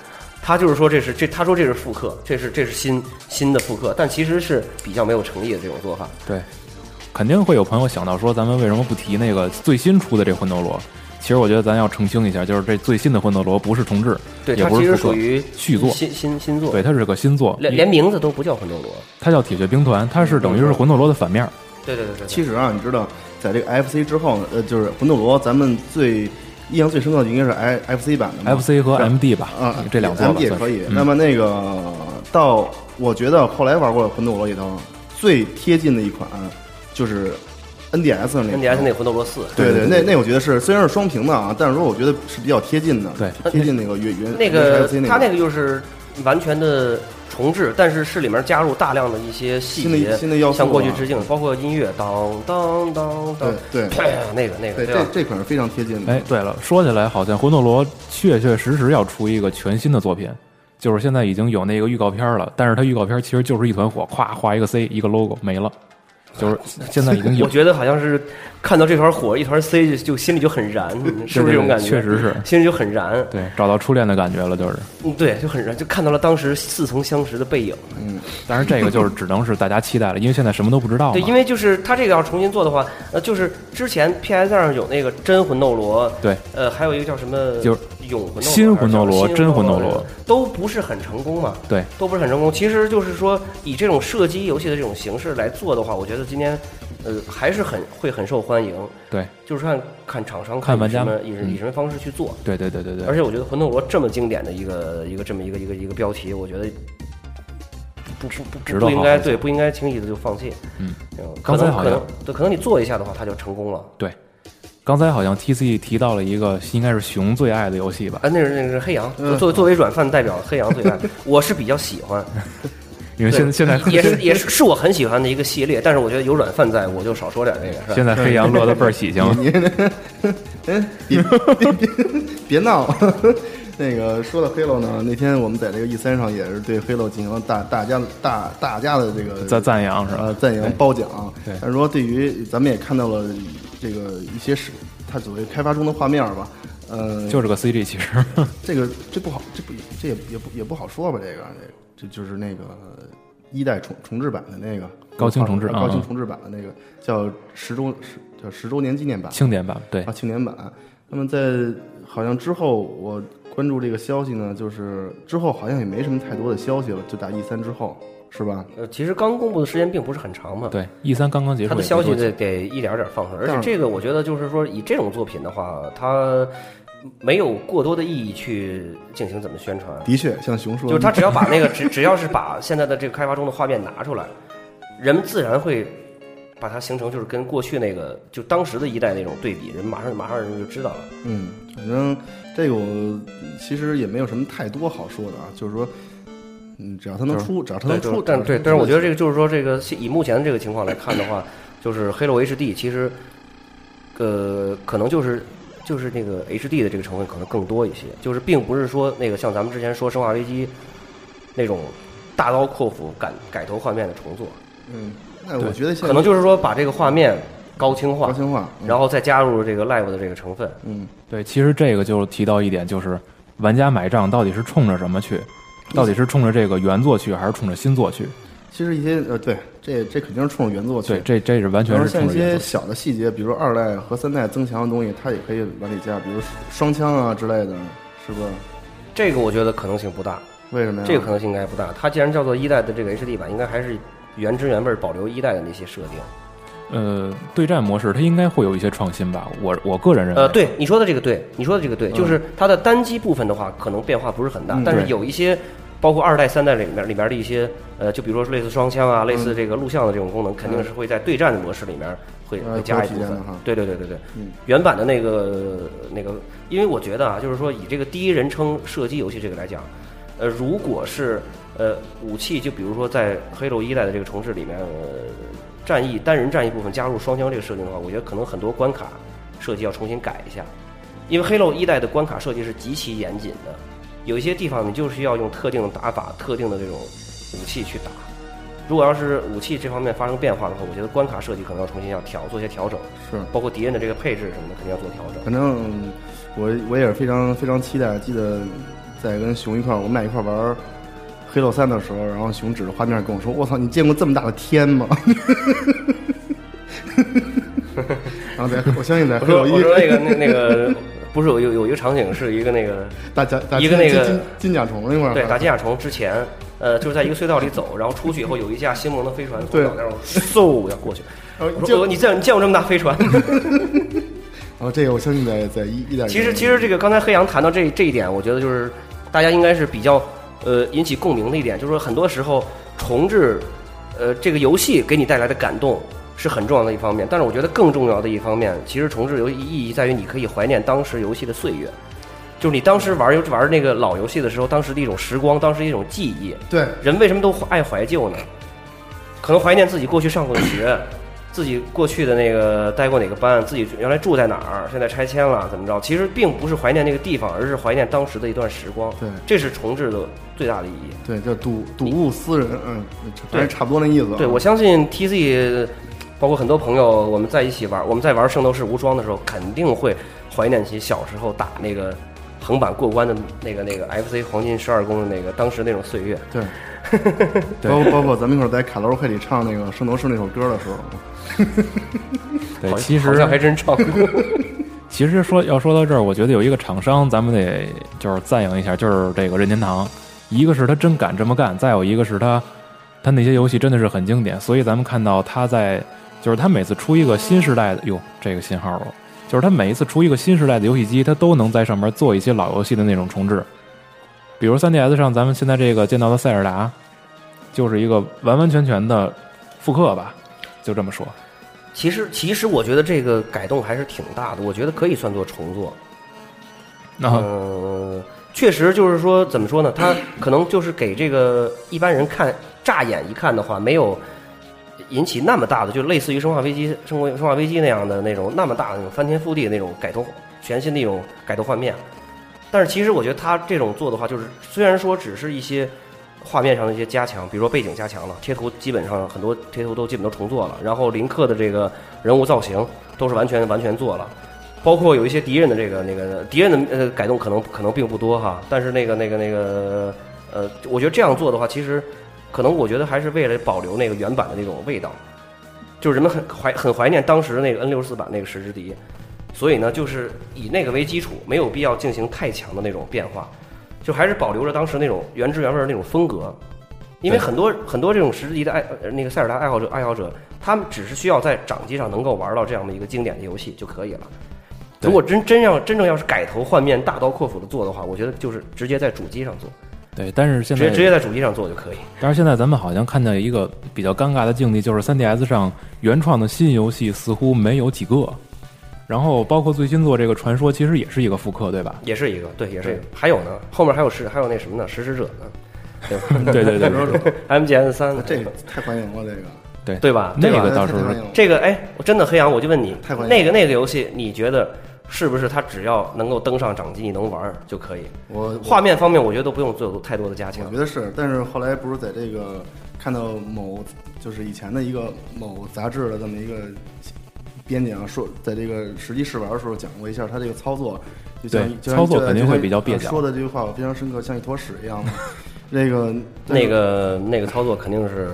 他就是说他说这是复刻，这是新的复刻，但其实是比较没有诚意的这种做法。 对，肯定会有朋友想到说，咱们为什么不提那个最新出的这魂斗罗？其实我觉得咱要澄清一下，就是这最新的魂斗罗不是重置， 对， 也不是复刻， 它其实属于续作， 新作。 对，它是个新作， 连名字都不叫魂斗罗， 它叫铁血兵团，它是等于是魂斗罗的反面。 对。 其实啊，你知道，在这个 FC 之后呢，就是魂斗罗，咱们印象最深刻的应该是 FC 版的嘛 FC 和 MD 吧，这两座吧 MD 也可以。那么那个到我觉得后来玩过魂斗罗里头最贴近的一款就是 NDS 那魂斗罗4， 对，那我觉得是虽然是双屏的啊，但是说我觉得是比较贴近的， 对， 贴近那个原那个 FC 它那个就是完全的重置，但是里面加入大量的一些细节， 新的要素， 向过去致敬，包括音乐，当当当当， 对， 那个， 对，这款是非常贴近的。 哎，对了，说起来，好像魂斗罗确实要出一个全新的作品，就是现在已经有那个预告片了，但是它预告片其实就是一团火，咵画一个 C， 一个 logo 没了。就是现在已经有， 我觉得好像是看到这团火，一团 C 就心里就很燃，是不是这种感觉？ 确实是， 心里就很燃。 对，找到初恋的感觉了，就是。 对，就很燃，就看到了当时似曾相识的背影。 但是这个就是只能是大家期待了，因为现在什么都不知道。 对，因为就是他这个要重新做的话，就是之前 PS 上有那个真魂斗罗， 对， 还有一个叫什么， 就是永魂斗罗、 新魂斗罗、真魂斗罗， 都不是很成功嘛。 对， 都不是很成功。其实就是说，以这种射击游戏的这种形式来做的话，我觉得今年。还是会很受欢迎， 对， 就是看厂商看玩家以什么方式去做， 对。 而且我觉得魂斗罗这么经典的一个这么一个标题，我觉得不应该不应该轻易的就放弃。 刚才好像可能你做一下的话，它就成功了。 对，刚才好像 TC 提到了一个应该是熊最爱的游戏吧？ 那是黑羊，作为软饭代表，黑羊最爱，我是比较喜欢。 因为现在也是我很喜欢的一个系列，但是我觉得有软饭在，我就少说点这个。是吧现在黑羊乐得倍儿喜庆。 别闹。那个说到 Halo 呢，那天我们在这个 E3 上也是对 Halo 进行了大家的这个赞扬是吧？ 赞扬褒奖。 对， 但是说对于咱们也看到了这个一些它所谓开发中的画面吧。 就是个 CG， 其实这不好，这也不好说吧？这就是那个一代重置版的那个高清重置版的那个叫10周年纪念版， 庆典版，对庆典版。那么在好像之后，我关注这个消息呢，就是之后好像也没什么太多的消息了，就打 E3 之后，是吧？ 其实刚公布的时间并不是很长嘛。 对 E3 刚刚结束， 它的消息得一点点放出来，而且这个我觉得就是说，以这种作品的话，它没有过多的意义去进行怎么宣传。 的确，像熊说， 就是他只要把那个只要是把现在的这个开发中的画面拿出来，人们自然会把它形成就是跟过去那个就当时的一代那种对比，人马上人就知道了。 反正这个我其实也没有什么太多好说的啊，就是说。只要它能出， 但是我觉得这个就是说，这个以目前的这个情况来看的话，就是黑漏 HD 其实，可能就是那个 HD 的这个成分可能更多一些，就是并不是说那个像咱们之前说《生化危机》那种大刀阔斧改头换面的重做。 那我觉得可能就是说把这个画面高清化， 然后再加入这个 Live 的这个成分。 对，其实这个就提到一点，就是玩家买账到底是冲着什么去？到底是冲着这个原作去，还是冲着新作去？ 其实一些对，这肯定是冲着原作去。 对，这是完全是冲着原作。 像一些小的细节，比如说2代和3代增强的东西，它也可以往里加，比如双枪啊之类的，是不是？ 这个我觉得可能性不大。 为什么呀？ 这个可能性应该不大。它既然叫做1代的这个 HD 版，应该还是原汁原味保留1代的那些设定。 对战模式它应该会有一些创新吧，我个人认为。 对你说的这个对，就是它的单机部分的话，可能变化不是很大，但是有一些。包括2代、3代里面的一些就比如说类似双枪啊，类似这个录像的这种功能，肯定是会在对战的模式里面会加一部分。对，原版的那个，因为我觉得啊，就是说以这个第一人称射击游戏这个来讲，如果是武器，就比如说在黑漏1代的这个重置里面，单人战役部分加入双枪这个设定的话，我觉得可能很多关卡设计要重新改一下，因为黑漏1代的关卡设计是极其严谨的。有一些地方你就是要用特定的打法、特定的这种武器去打。如果要是武器这方面发生变化的话，我觉得关卡设计可能要重新做一些调整。 是， 包括敌人的这个配置什么的，肯定要做调整。 反正我也是非常非常期待。记得在跟熊一块儿，我们俩一块儿玩黑漏3的时候，然后熊指着画面跟我说：“我操，你见过这么大的天吗？”然后我相信在黑漏1， 我说那个不是有一个场景是一个那个一个那个金甲虫那块儿， 对，打金甲虫之前，就是在一个隧道里走，然后出去以后有一架星盟的飞船从岛那儿嗖要过去。我说你见过这么大飞船？ 然后这个我相信在一代。 其实这个刚才黑羊谈到这一点，我觉得就是大家应该是比较引起共鸣的一点，就是说很多时候重置这个游戏给你带来的感动是很重要的一方面，但是我觉得更重要的一方面，其实重置游戏意义在于你可以怀念当时游戏的岁月，就是你当时玩那个老游戏的时候，当时的一种时光，当时一种记忆。 对， 人为什么都爱怀旧呢？可能怀念自己过去上过的学。自己过去的那个待过哪个班，自己原来住在哪儿，现在拆迁了怎么着？其实并不是怀念那个地方，而是怀念当时的一段时光。 对， 这是重置的最大的意义。 对，叫睹物思人，反正差不多那意思。 对，我相信 TC， 包括很多朋友，我们在一起玩，我们在玩《圣斗士无双》的时候，肯定会怀念起小时候打那个横版过关的那个 FC 黄金12宫的那个当时那种岁月。 对。包括咱们一会儿在卡拉 OK 里唱那个《圣斗士》那首歌的时候， 对，其实好像还真唱过。 其实要说到这儿，我觉得有一个厂商咱们得就是赞扬一下，就是这个任天堂。一个是他真敢这么干，再有一个是他那些游戏真的是很经典，所以咱们看到他就是他每次出一个新时代的，这个信号了，就是他每一次出一个新时代的游戏机，他都能在上面做一些老游戏的那种重置。比如 3DS 上咱们现在这个见到的塞尔达，就是一个完完全全的复刻吧，就这么说。 其实我觉得这个改动还是挺大的，我觉得可以算作重做。确实就是说怎么说呢，它可能就是给这个一般人看，乍眼一看的话，没有引起那么大的，就类似于生化危机那样的那种那么大的那种翻天覆地的那种改动，全新的一种改头换面。但是其实我觉得他这种做的话，就是虽然说只是一些画面上的一些加强，比如说背景加强了，贴图基本上很多贴图都基本都重做了，然后林克的这个人物造型都是完全做了，包括有一些敌人的敌人的改动可能并不多哈，但是我觉得这样做的话，其实可能我觉得还是为了保留那个原版的那种味道，就是人们很怀念当时那个 N64 版那个石之笛。所以呢，就是以那个为基础，没有必要进行太强的那种变化，就还是保留着当时那种原汁原味的那种风格。因为很多这种石之笛的那个塞尔达爱好者，他们只是需要在掌机上能够玩到这样的一个经典的游戏就可以了。如果真正要是改头换面、大刀阔斧的做的话，我觉得就是直接在主机上做。 对，但是现在直接在主机上做就可以。 但是现在咱们好像看到一个比较尴尬的境地，就是 3DS 上原创的新游戏似乎没有几个。然后包括最新做这个传说，其实也是一个复刻，对吧？ 也是一个，对，也是一个。还有呢，后面还有那什么呢？食尸者呢？对吧？ 对 MGS3， 这个太欢迎了，这个对吧？ 那个倒是这个我真的黑羊，我就问你，那个游戏，你觉得是不是它只要能够登上掌机，你能玩就可以？画面方面，我觉得都不用做太多的加强。 我觉得是，但是后来不是在这个看到就是以前的一个某杂志的这么一个编辑说，在这个实际试玩的时候讲过一下他这个操作，就操作肯定会比较蹩脚。 说的这句话我非常深刻，像一坨屎一样的。那个操作肯定是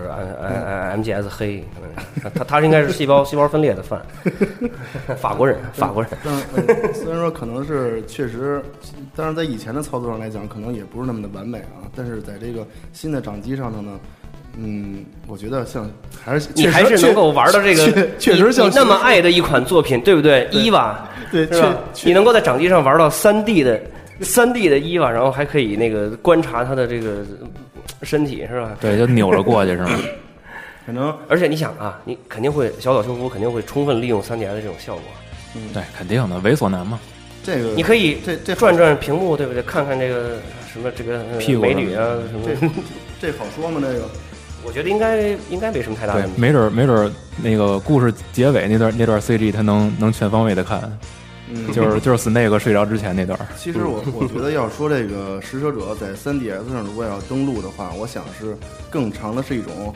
MGS 黑，他应该是细胞分裂的饭，法国人。 但虽然说可能是确实，当然在以前的操作上来讲，可能也不是那么的完美啊。但是在这个新的掌机上头呢，我觉得你还是能够玩到这个， 确实像你那么爱的一款作品，对不对？伊娃， 对， 是吧？你能够在掌机上玩到3D 的伊娃，然后还可以那个观察它的这个身体，是吧？ 对，就扭着过去是吗？ 可能， 而且你想啊，你肯定会小岛秀夫肯定会充分利用3DS 的这种效果。 对，肯定的，猥琐男嘛。 这个你可以这转屏幕，对不对？看看这个什么这个美女啊什么。 这好说吗？这个。 我觉得应该没什么太大的问题。 没准那个故事结尾那段 CG 他能全方位的看，就是死那个睡着之前那段。 其实我觉得要说这个食蛇者在3DS 上如果要登录的话，我想是更长的是一种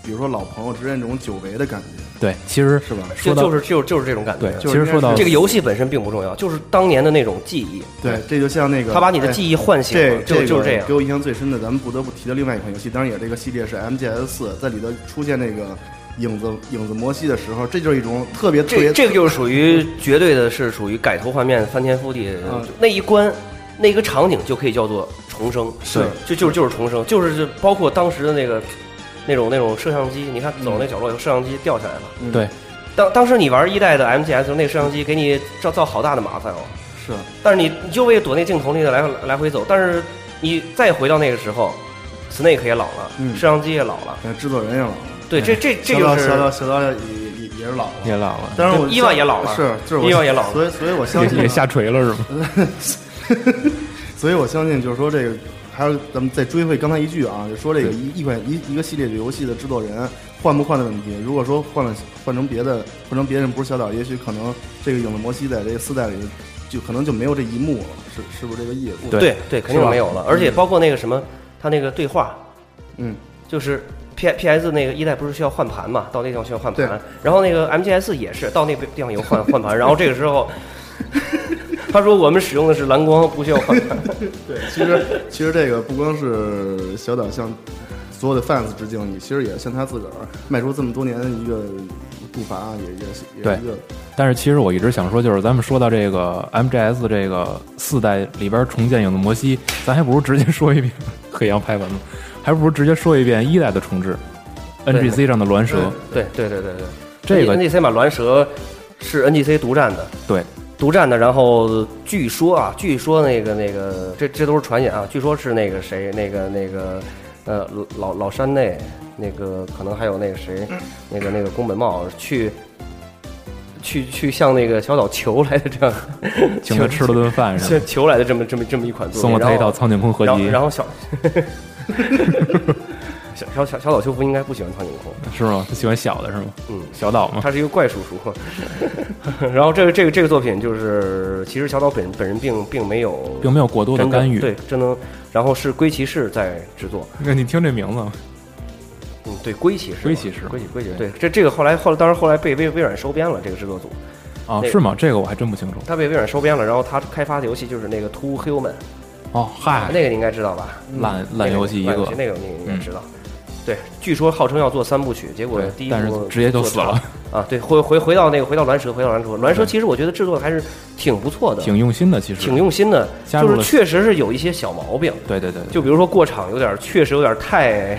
比如说老朋友之间这种久违的感觉。 对，其实是吧？ 就是这种感觉。 对，其实说到这个游戏本身并不重要，就是当年的那种记忆。 对，这就像那个他把你的记忆唤醒了，就是这样。 给我印象最深的，咱们不得不提的另外一款游戏，当然也这个系列是 MGS4，在里头出现那个影子摩西的时候，这就是一种特别这个就是属于绝对的是属于改头换面、翻天覆地那一关。那个场景就可以叫做重生，就是重生，就是包括当时的那种摄像机，你看走那角落有摄像机掉下来了， 对。 当时你玩一代的 MGS 那个摄像机给你造好大的麻烦哦， 是。 但是你就为躲那镜头里的来回走，但是你再回到那个时候 ，Snake 也老了，摄像机也老了， 制作人也老了， 对，这就是小刀也是老了， 也老了， 但是伊娃也老了， 就是伊娃也老了， 所以我相信也下垂了是吗？ 所以我相信，就是说这个，还是咱们再追回刚才一句啊，就说这个一个系列的游戏的制作人换不换的问题。如果说换成别人不是小岛，也许可能这个影子摩西在这个4代里就可能就没有这一幕了，是不是这个意思？ 对，肯定没有了。而且包括那个什么，他那个对话，就是 PS 那个一代不是需要换盘嘛，到那地方需要换盘，然后那个 MGS 也是到那个地方有换盘，然后这个时候。他说：“我们使用的是蓝光，不需要换盘。” 对，其实这个不光是小岛向所有的 fans 致敬，其实也向他自个儿迈出这么多年的一个步伐，也对一个。 但是其实我一直想说，就是咱们说到这个 MGS 这个4代里边重建影子摩西，咱还不如直接说一遍黑羊拍文了，还不如直接说一遍1代的重置 ，NGC 上的蝾蛇。 对， 这个 NGC 把蝾蛇是 NGC 独占的。对。独占的，然后据说那个这都是传言啊，据说是那个谁那个老山内那个可能还有那个谁那个宫本茂去向那个小岛求来的这样， 请他吃了顿饭， 求来的这么一款作品， 送了他一套苍井空合集， 然后小岛秀夫应该不喜欢苍井空， 是吗？他喜欢小的是吗？小岛吗？ 他是一个怪叔叔。然后这个作品就是，其实小岛本人并没有过多的干预， 对，真的。然后是龟骑士在制作。 那你听这名字， 对，龟骑士， 对， 这个后来当然后来被微软收编了，这个制作组。 啊，是吗？这个我还真不清楚。 他被微软收编了，然后他开发的游戏就是那个 To Human。 哦，嗨， 那个你应该知道吧？ 烂游戏一个， 那个你应该知道。对，据说号称要做3部曲，结果第一部但是直接就死了啊！对，回到蝾蛇，其实我觉得制作还是挺不错的， 挺用心的，其实挺用心的，就是确实是有一些小毛病。 对， 就比如说过场确实有点太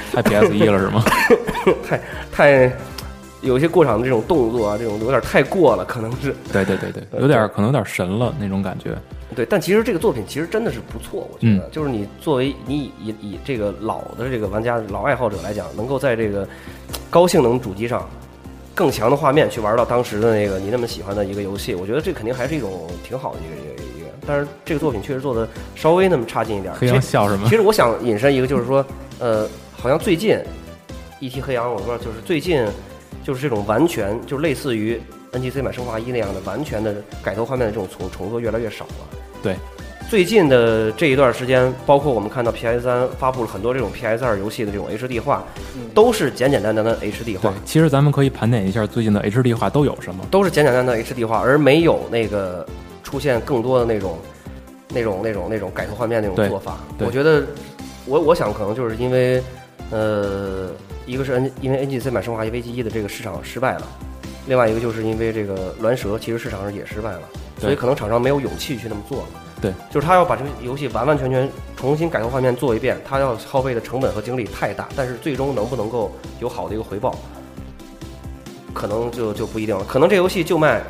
PS1了是吗？ 太有一些过场的这种动作啊，这种有点太过了，可能是。 对，可能有点神了那种感觉。 对，但其实这个作品其实真的是不错，我觉得，就是你作为你以这个老的这个玩家、老爱好者来讲，能够在这个高性能主机上更强的画面去玩到当时的那个你那么喜欢的一个游戏，我觉得这肯定还是一种挺好的一个。但是这个作品确实做的稍微那么差劲一点。 黑羊笑什么？ 其实我想引申一个，就是说，好像最近一提黑羊，我不知道，就是最近就是这种完全就类似于 NGC 版生化1那样的完全的改头换面的这种重做越来越少了。 对， 最近的这一段时间，包括我们看到 PS3 发布了很多这种 PS2 游戏的这种 HD 化，都是简简单单的 HD 化。 对，其实咱们可以盘点一下最近的 HD 化都有什么， 都是简简单单的 HD 化，而没有那个出现更多的那种改头换面那种做法。我觉得，我想可能就是因为，一个是因为 NGC 版生化危机1的这个市场失败了，另外一个就是因为这个蝾蛇其实市场上也失败了。所以可能厂商没有勇气去那么做了。 对， 就是他要把这个游戏完完全全重新改头换面做一遍，他要耗费的成本和精力太大，但是最终能不能够有好的一个回报，可能就不一定了。可能这游戏就卖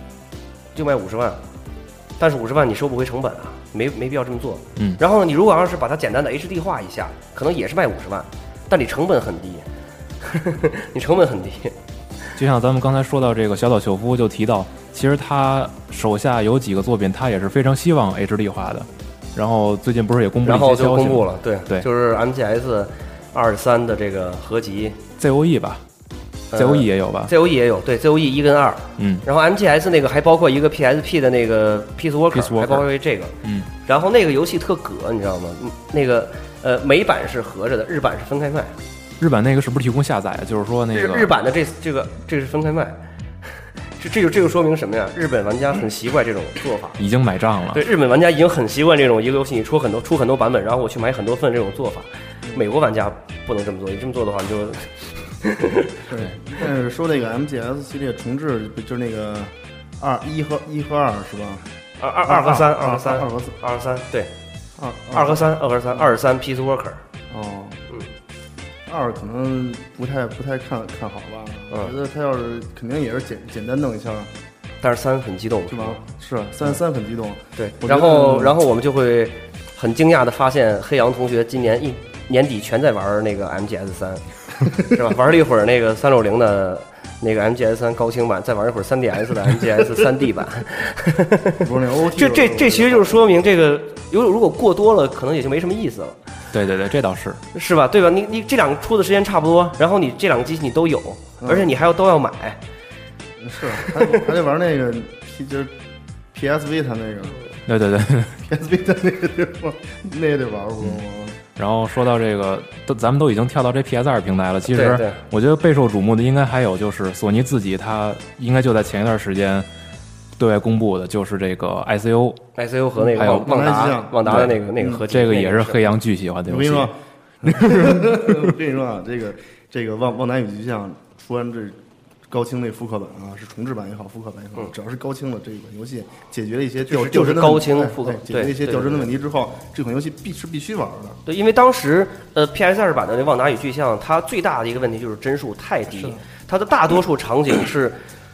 50万，但是50万你收不回成本啊，没必要这么做。然后呢，你如果要是把它简单的 HD 化一下，可能也是卖50万，但你成本很低，你成本很低。 就像咱们刚才说到这个小岛秀夫就提到，其实他手下有几个作品，他也是非常希望 HD 化的。然后最近不是也公布了一些消息， 然后就公布了，对，就是 MGS 23的这个合集 ZOE 吧，ZOE 也有吧 ？ZOE 也有，对 ZOE 1跟2，然后 MGS 那个还包括一个 PSP 的那个 Peace Walker， 还包括这个，然后那个游戏特葛，你知道吗？那个美版是合着的，日版是分开卖。 日版那个是不是提供下载啊？就是说那个日版的这个是分开卖。这就说明什么呀？日本玩家很习惯这种做法， 已经买账了。 对，日本玩家已经很习惯这种一个游戏你出很多版本，然后我去买很多份这种做法。美国玩家不能这么做，你这么做的话，你就对。但是说那个 MGS 系列重置，就是那个1和2是吧 ？2和3，对，2和3，Peace Walker。 哦，2可能不太看好吧。我觉得他要是肯定也是简单弄一下， 但是3很激动， 是吧？是3很激动。 对，然后我们就会很惊讶的发现，黑羊同学今年年底全在玩那个 MGS3，是吧？玩了一会儿那个360的那个 MGS3 高清版，再玩一会儿 3DS 的 MGS 3D 版。 不是那 OT。 这其实就是说明这个如果过多了，可能也就没什么意思了。 对，这倒是吧？对吧？你这两个出的时间差不多，然后你这两个机器你都有，而且你都要买。 是，还得玩那个就是 PSV 它那个。 对。 PSV 它那个得玩过。 然后说到这个，咱们都已经跳到这 PS2 平台了。其实我觉得备受瞩目的应该还有就是索尼自己，它应该就在前一段时间对外公布的，就是这个 ICO 和那个还有旺达的那个合集， 这个也是黑羊巨喜欢的游戏。 我跟你说啊，这个旺达与巨像出完这高清那复刻版啊，是重置版也好，复刻版也好，只要是高清的这款游戏，解决了一些掉帧的高清复刻， 解决了一些掉帧的问题之后，这款游戏必须玩的。 对，因为当时PS2 版的那旺达与巨像，它最大的一个问题就是帧数太低，它的大多数场景是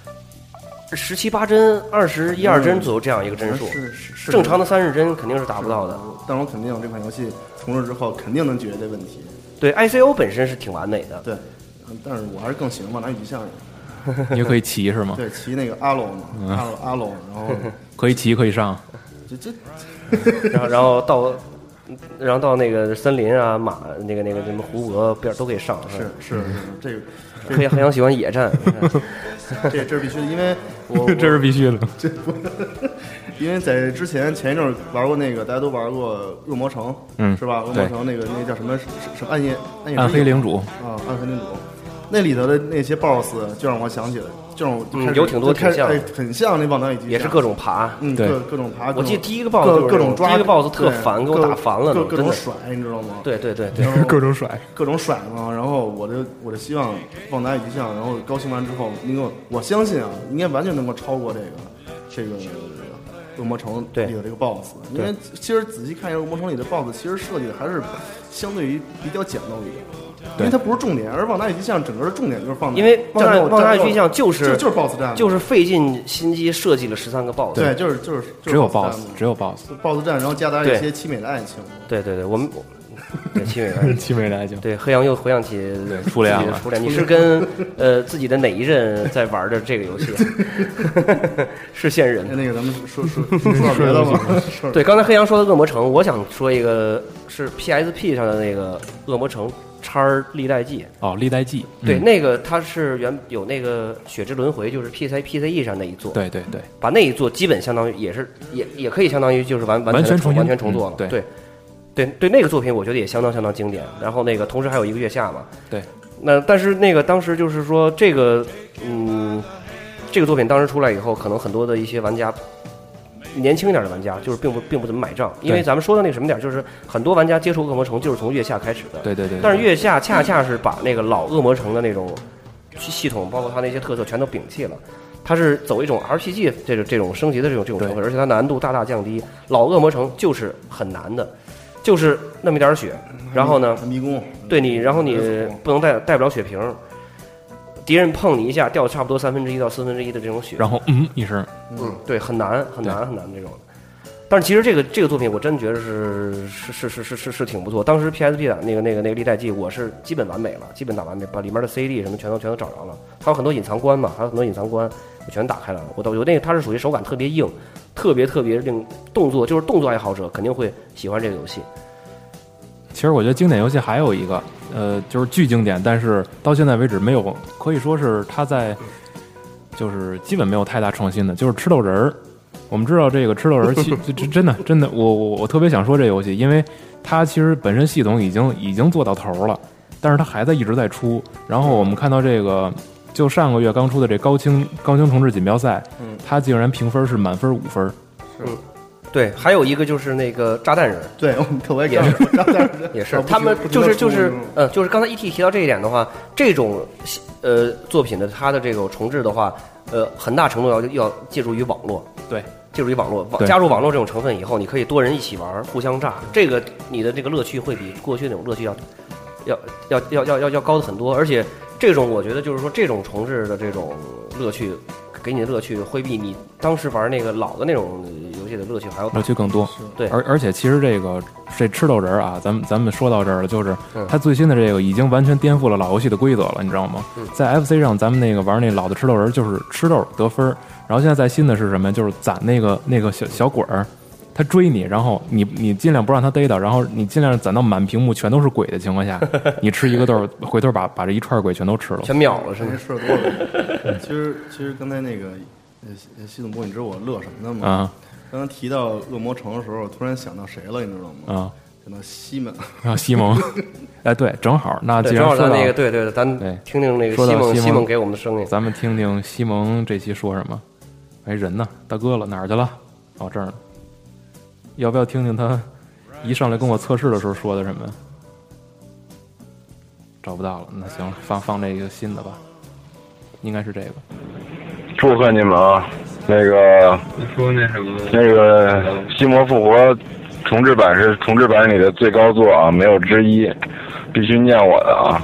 17、8帧、21、2帧左右这样一个帧数， 是正常的30帧肯定是达不到的。 但我肯定这款游戏重置之后肯定能解决这问题。 对 ，ICO 本身是挺完美的。 对，但是我还是更喜欢旺达与巨像。 你也可以骑是吗？ 对，骑那个阿龙嘛，阿龙，然后可以骑可以上， 然后到那个森林啊，马那个什么湖泊边都可以上。 是这个。 黑羊喜欢野战， 这是必须的，因为这是必须的。 因为在前一阵玩过那个，大家都玩过恶魔城，是吧？恶魔城那叫什么暗黑领主啊，暗黑领主。那里头的那些 BOSS 就让我想起来，就让我有挺多挺像， 很像那旺达与巨像， 也是各种爬， 对， 各种爬。 我记得第一个 BOSS 各种抓， 第一个 BOSS 特烦，给我打烦了， 各种甩，你知道吗？ 对， 各种甩嘛。然后我就希望旺达与巨像，然后高清完之后，我相信啊，应该完全能够超过这个恶魔城里的这个 BOSS， 因为其实仔细看一下恶魔城里的 BOSS， 其实设计的还是相对于比较简陋一点。因为它不是重点，而旺达与巨像整个的重点就是放在， 因为旺达与巨像就是 BOSS 战， 就是费尽心机设计了13个 BOSS， 对，就是只有 BOSS 战，然后夹杂一些凄美的爱情。 对，我们对凄美的爱情。 对，黑羊又回想起初恋了。 你是跟自己的哪一任在玩的这个游戏？是现任。 那个咱们说别的吧。 对，刚才黑羊说的恶魔城，我想说一个是 PSP 上的那个恶魔城XR历代记。 哦，历代记。 对，那个它是有那个血之轮回，就是 PCE 上那一座。 对， 把那一座基本相当于也可以相当于就是完全重做了。对，那个作品我觉得也相当经典。然后那个同时还有一个月下嘛。对。那但是那个当时就是说这个这个作品当时出来以后，可能很多的一些玩家，年轻一点的玩家就是并不怎么买账，因为咱们说的那个什么点，就是很多玩家接触恶魔城就是从月下开始的。对。但是月下恰恰是把那个老恶魔城的那种系统，包括它那些特色全都摒弃了。它是走一种 RPG 这种升级的这种成分，而且它难度大降低。老恶魔城就是很难的。就是那么一点血，然后呢， 迷宫对你，然后你不能带不了血瓶，敌人碰你一下掉差不多1/3到1/4的这种血， 然后一声， 对，很难这种。但是其实这个作品我真觉得是挺不错。当时 PSP 的那个历代记我是基本完美了，基本打完美，把里面的 CD 什么全都找着了。它有很多隐藏关嘛，我全打开了。我那个它是属于手感特别硬，特别令动作爱好者肯定会喜欢这个游戏。 其实我觉得经典游戏还有一个，就是巨经典，但是到现在为止没有，可以说是它在就是基本没有太大创新的，就是吃豆人儿。我们知道这个吃豆人真的，我特别想说这游戏，因为它其实本身系统已经做到头了， 但是它还在一直在出。然后我们看到这个，就上个月刚出的这高清重置锦标赛，它竟然评分是满分5分。 对，还有一个就是那个炸弹人， 对，我也是炸弹人， 也是他们就是刚才 ET 提到这一点的话，这种作品的它的这个重置的话，很大程度要借助于网络， 对， 借助于网络，加入网络这种成分以后，你可以多人一起玩，互相炸，这个你的这个乐趣会比过去那种乐趣要高的很多，而且这种我觉得就是说这种重置的这种乐趣。给你的乐趣会比你当时玩那个老的那种游戏的乐趣还要大， 乐趣更多。 对， 而且其实这吃豆人啊，咱们说到这儿了，就是它最新的这个已经完全颠覆了老游戏的规则了，你知道吗？在 FC 上咱们那个玩那老的吃豆人就是吃豆得分，然后现在在新的是什么？就是攒那个小鬼儿。他追你，然后你尽量不让他逮到，然后你尽量攒到满屏幕全都是鬼的情况下，你吃一个豆，回头把这一串鬼全都吃了， 全秒了，是吗？ 吃的多了。其实刚才那个系统部，你知道我乐什么呢吗？ 啊， 刚刚提到恶魔城的时候，我突然想到谁了，你知道吗？ 啊， 想到西蒙。 啊，西蒙。哎，对，正好，那既然说到那个，对，咱听听那个西蒙给我们的声音， 咱们听听西蒙这期说什么。哎，人呢？大哥了，哪儿去了？哦，这儿呢。要不要听听他一上来跟我测试的时候说的什么？找不到了，那行了，放这个新的吧，应该是这个。 祝贺你们啊！那个说那什么， 那个西魔复活重置版是重置版里的最高作啊，没有之一，必须念我的啊！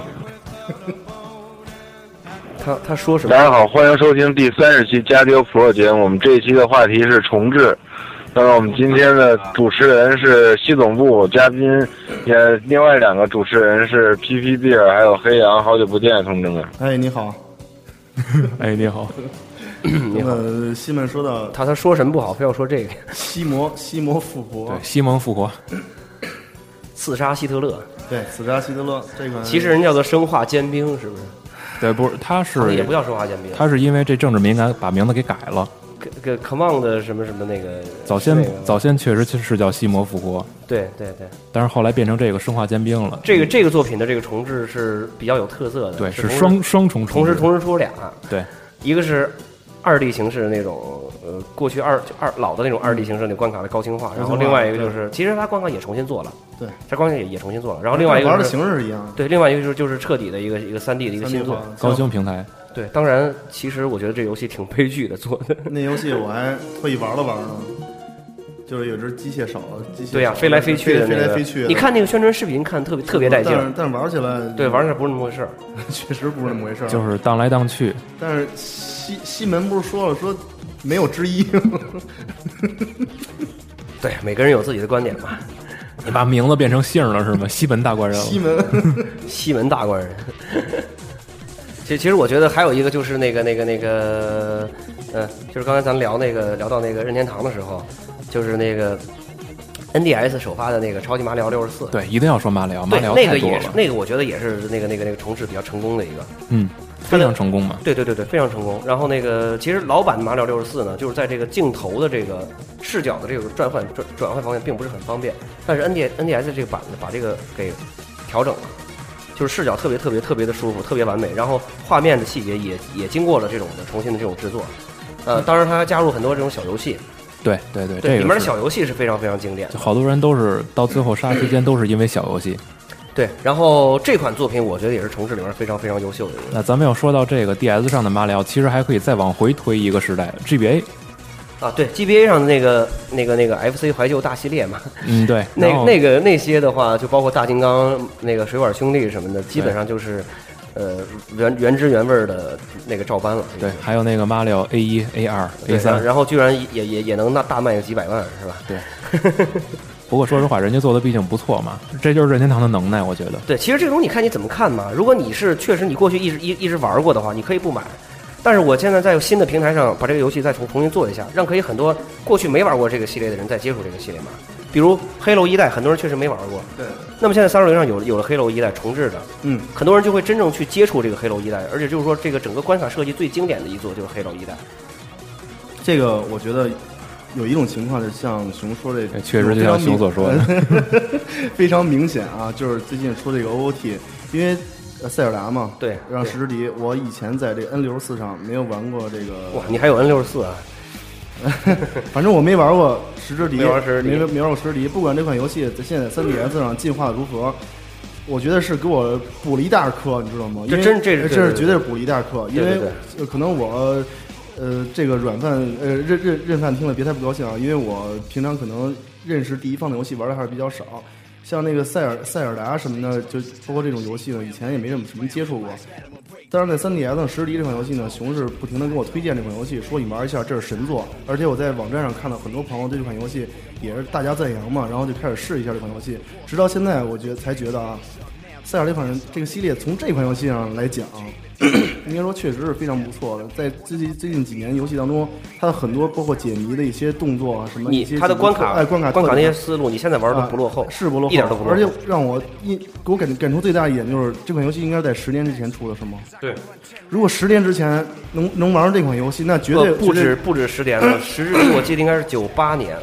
他说什么？ 大家好，欢迎收听第30期加丢 Pro 节目。我们这一期的话题是重置。那么我们今天的主持人是西总部，嘉宾也另外2个主持人是 PP Beer 还有黑羊，好久不见，同志们。 哎，你好。 哎，你好。 你好。 西门说到他说什么不好，非要说这个。 西魔复活。 对，西蒙复活。 刺杀希特勒。 对，刺杀希特勒这款。 其实人叫做生化尖兵，是不是？ 对，不是，他也不叫生化尖兵， 他是因为这政治敏感把名字给改了。 Come on 的什么什么那个， 早先确实是叫西魔复活， 对， 但是后来变成这个生化尖兵了。 这个作品的这个重置是比较有特色的， 对，是双重同时出了2， 对， 一个是2D 形式的那种，过去老的那种2D 形式的关卡的高清化，然后另外一个就是其实它关卡也重新做了， 对， 它关卡也重新做了，然后另外一个玩的形式是一样， 对，另外一个就是彻底的一个3D 的一个新作， 高清平台。 对，当然，其实我觉得这游戏挺悲剧的做的。 那游戏我还特意玩了，就是有只机械手， 对呀，飞来飞去的， 飞来飞去。 你看那个宣传视频，看特别带劲， 但是玩起来， 对，玩起来不是那么回事儿， 确实不是那么回事儿， 就是荡来荡去。 但是西门不是说了没有之一， 对，每个人有自己的观点嘛。 你把名字变成姓了是吗？西门大官人。 西门大官人。其实我觉得还有一个就是那个，就是刚才咱聊到那个任天堂的时候，就是那个 NDS 首发的那个超级马里奥64。 对，一定要说马里奥， 对， 马里奥那个也是那个我觉得也是那个重置比较成功的一个， 非常成功嘛。 对，非常成功。然后其实老版的马里奥64呢，就是在这个镜头的这个视角的这个转换方面并不是很方便，但是 NDS 这个版呢把这个给调整了。就是视角特别的舒服，特别完美，然后画面的细节也经过了这种的重新的这种制作，当然它还加入很多这种小游戏， 对， 这个里面的小游戏是非常非常经典的， 就好多人都是到最后杀时间都是因为小游戏， 对，然后这款作品我觉得也是重置里面非常非常优秀的一个。 那咱们要说到这个 DS 上的马里奥，其实还可以再往回推一个时代 GBA。 啊，对 GBA 上的那个 FC 怀旧大系列嘛， 对， 那些的话，就包括大金刚、那个水管兄弟什么的，基本上就是原汁原味的那个照搬了。 对，还有那个马里奥 A1、A2、A3， 然后居然也能大卖个几百万，是吧？ 对。不过说实话，人家做的毕竟不错嘛，这就是任天堂的能耐，我觉得。 对，其实这种你看你怎么看嘛？如果你是确实你过去一直玩过的话，你可以不买。但是我现在在新的平台上把这个游戏再重新做一下，让可以很多过去没玩过这个系列的人再接触这个系列嘛。比如黑楼一代，很多人确实没玩过。 对。 那么现在360上有了黑楼一代重置的，很多人就会真正去接触这个黑楼一代，而且就是说这个整个关卡设计最经典的一座就是黑楼一代。 这个我觉得有一种情况是像熊说这个， 确实就像熊所说的， 非常明显啊，就是最近出这个 OOT。 因为塞尔达嘛， 对， 让石之笛，我以前在这个 N64上没有玩过这个。 哇，你还有 N64啊？ 反正我没玩过石之笛， 没玩过石之笛。不管这款游戏在现在 3DS 上进化如何，我觉得是给我补了一大课，你知道吗？这是绝对是补了一大课，因为可能我这个软饭认饭听了别太不高兴啊，因为我平常可能认识第一方的游戏玩的还是比较少。像那个塞尔达什么的，就包括这种游戏呢，以前也没什么接触过。但是在 3DS 上，石之笛这款游戏呢，熊是不停的给我推荐这款游戏，说你玩一下，这是神作。而且我在网站上看到很多朋友对这款游戏也是大加赞扬嘛，然后就开始试一下这款游戏。直到现在，我才觉得啊，塞尔达这个系列从这款游戏上来讲，应该说确实是非常不错的。在最近几年游戏当中，它的很多包括解谜的一些动作啊，什么它的关卡那些思路，你现在玩都不落后， 是不落后， 一点都不落后。 而且让我给我感触最大一点就是，这款游戏应该在10年之前出的，是吗？ 对。 如果10年之前能玩这款游戏，那绝对不止10年了。石之笛我记得应该是98年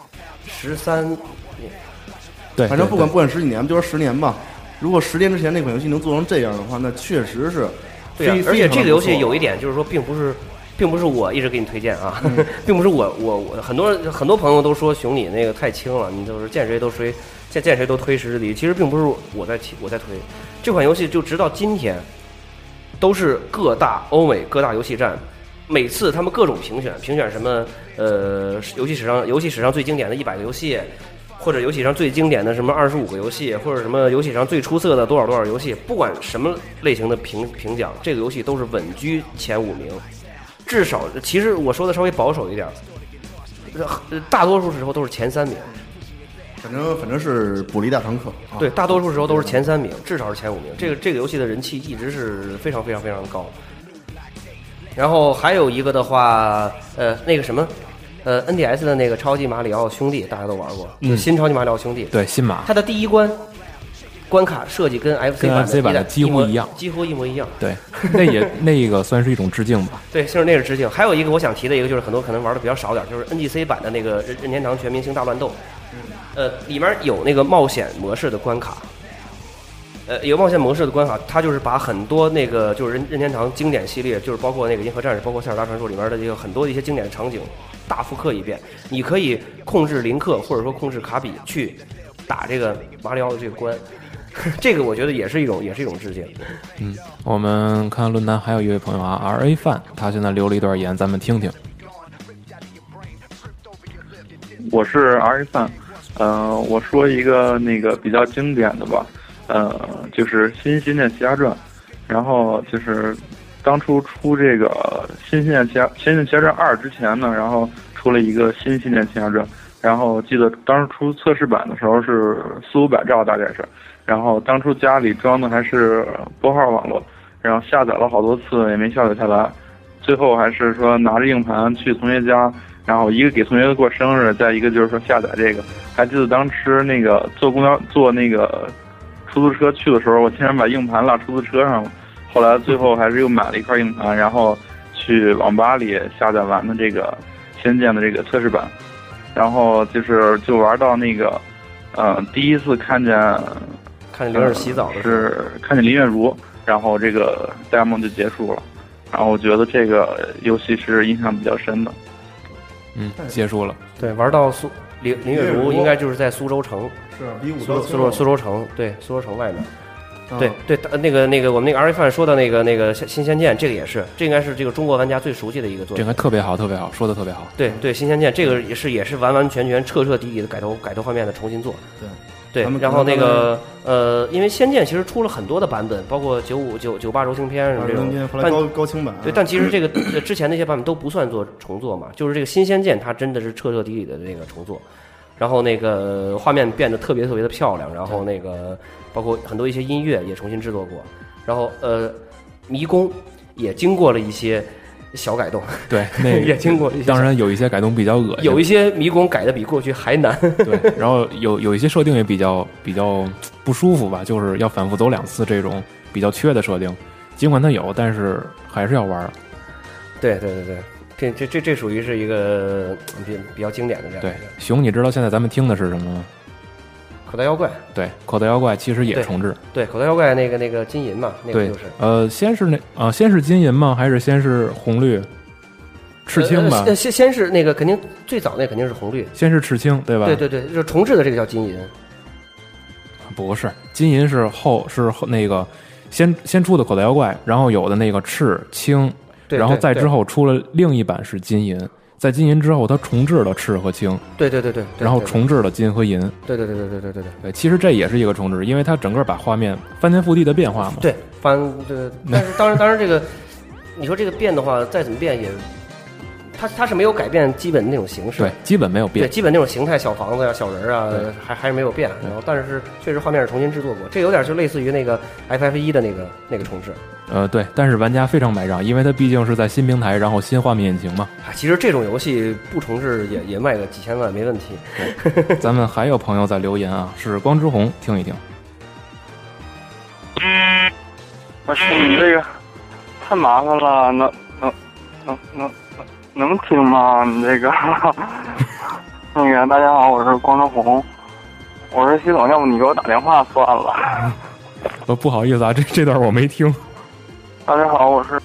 ，13年。 对， 反正不管十几年，就说10年吧。如果10年之前那款游戏能做成这样的话，那确实是。 对啊，而且这个游戏有一点就是说，并不是我一直给你推荐啊，并不是我很多朋友都说熊你那个太轻了，你就是见谁都推石之笛，其实并不是我在推这款游戏，就直到今天都是欧美各大游戏站，每次他们各种评选什么游戏史上最经典的100个游戏。或者游戏上最经典的什么25个游戏，或者什么游戏上最出色的多少游戏，不管什么类型的评奖，这个游戏都是稳居前5名。至少，其实我说的稍微保守一点，大多数时候都是前3名。 反正是补了一大堂课。 对，大多数时候都是前3名，至少是前5名。这个游戏的人气一直是非常非常非常高。然后还有一个的话，那个什么。NDS 的那个超级马里奥兄弟大家都玩过，新超级马里奥兄弟， 对，新马， 它的第一关卡设计跟 FC 版的几乎一样， 几乎一模一样。 对，那个算是一种致敬吧。 对，就是那是致敬。还有一个我想提的一个，就是很多可能玩的比较少点，就是 NGC 版的那个任天堂全明星大乱斗，里面有那个冒险模式的关卡。有冒险模式的关卡，它就是把很多那个就是任天堂经典系列，就是包括那个银河战士，包括塞尔达传说里面的这个很多的一些经典的场景，大复刻一遍。你可以控制林克或者说控制卡比去打这个马里奥的这个关，这个我觉得也是一种致敬。 我们看论坛还有一位朋友啊 ，RA 范，他现在留了一段言，咱们听听。 我是 RA 范，我说一个那个比较经典的吧。就是《新仙奇侠传》，然后就是当初出这个《新仙奇侠传2》之前呢，然后出了一个《新仙奇侠传》，然后记得当时出测试版的时候是400-500兆大概是，然后当初家里装的还是拨号网络，然后下载了好多次也没下载下来，最后还是说拿着硬盘去同学家，然后一个给同学过生日，再一个就是说下载这个。还记得当时那个坐那个出租车去的时候，我竟然把硬盘落出租车上了。后来最后还是又买了一块硬盘，然后去网吧里下载完的这个仙剑的这个测试版，然后就玩到那个，第一次看见林月洗澡的是看见林月如，然后这个demo就结束了。然后我觉得这个游戏是印象比较深的。 结束了。 对，玩到林月如应该就是在苏州城。 是比苏州城，对，苏州城外面，对，那个我们那个 RA 范说的那个新仙剑，这个也是，这应该是这个中国玩家最熟悉的一个作品， 这个特别好，说的特别好。 对，新仙剑这个也是完完全全彻底的改头画面的重新做。对，然后那个因为仙剑其实出了很多的版本，包括98柔情篇什么这种， 后来高清版。 对，但其实这个之前那些版本都不算做重做嘛，就是这个新仙剑它真的是彻底的这个重做。然后那个画面变得特别的漂亮，然后那个包括很多一些音乐也重新制作过，然后迷宫也经过了一些小改动， 对，那个也经过一些， 当然有一些改动比较恶心， 有一些迷宫改的比过去还难， 对，然后有一些设定也比较不舒服吧，就是要反复走2次这种比较缺的设定，尽管它有，但是还是要玩。 对。这属于是一个比较经典的这样。 对，熊，你知道现在咱们听的是什么吗？ 口袋妖怪， 对，口袋妖怪其实也重置。 对，口袋妖怪那个金银嘛，那个就是。 先是金银吗？还是先是红绿？赤青吧。 先是那个肯定最早那肯定是红绿。 先是赤青，对吧？ 对，就是重置的这个叫金银。 不是，金银是后那个先出的口袋妖怪，然后有的那个赤青，然后再之后出了另一版是金银。在金银之后，它重置了赤和青， 对， 然后重置了金和银， 对。 其实这也是一个重置，因为它整个把画面翻天覆地的变化嘛。 对，但是当然这个，你说这个变的话，再怎么变也，它是没有改变基本那种形式， 对，基本没有变， 对，基本那种形态，小房子呀、小人啊，还是没有变。然后，但是确实画面是重新制作过，这有点就类似于那个 FF1的那个重置。 对，但是玩家非常买账，因为它毕竟是在新平台，然后新画面引擎嘛。 其实这种游戏不重置也卖个几千万没问题。 咱们还有朋友在留言啊，是光之红，听一听。 我说你这个太麻烦了，能听吗？你这个那个大家好，我是光之红，我是系统，要不你给我打电话算了。 不好意思啊，这段我没听。 大家好，我是。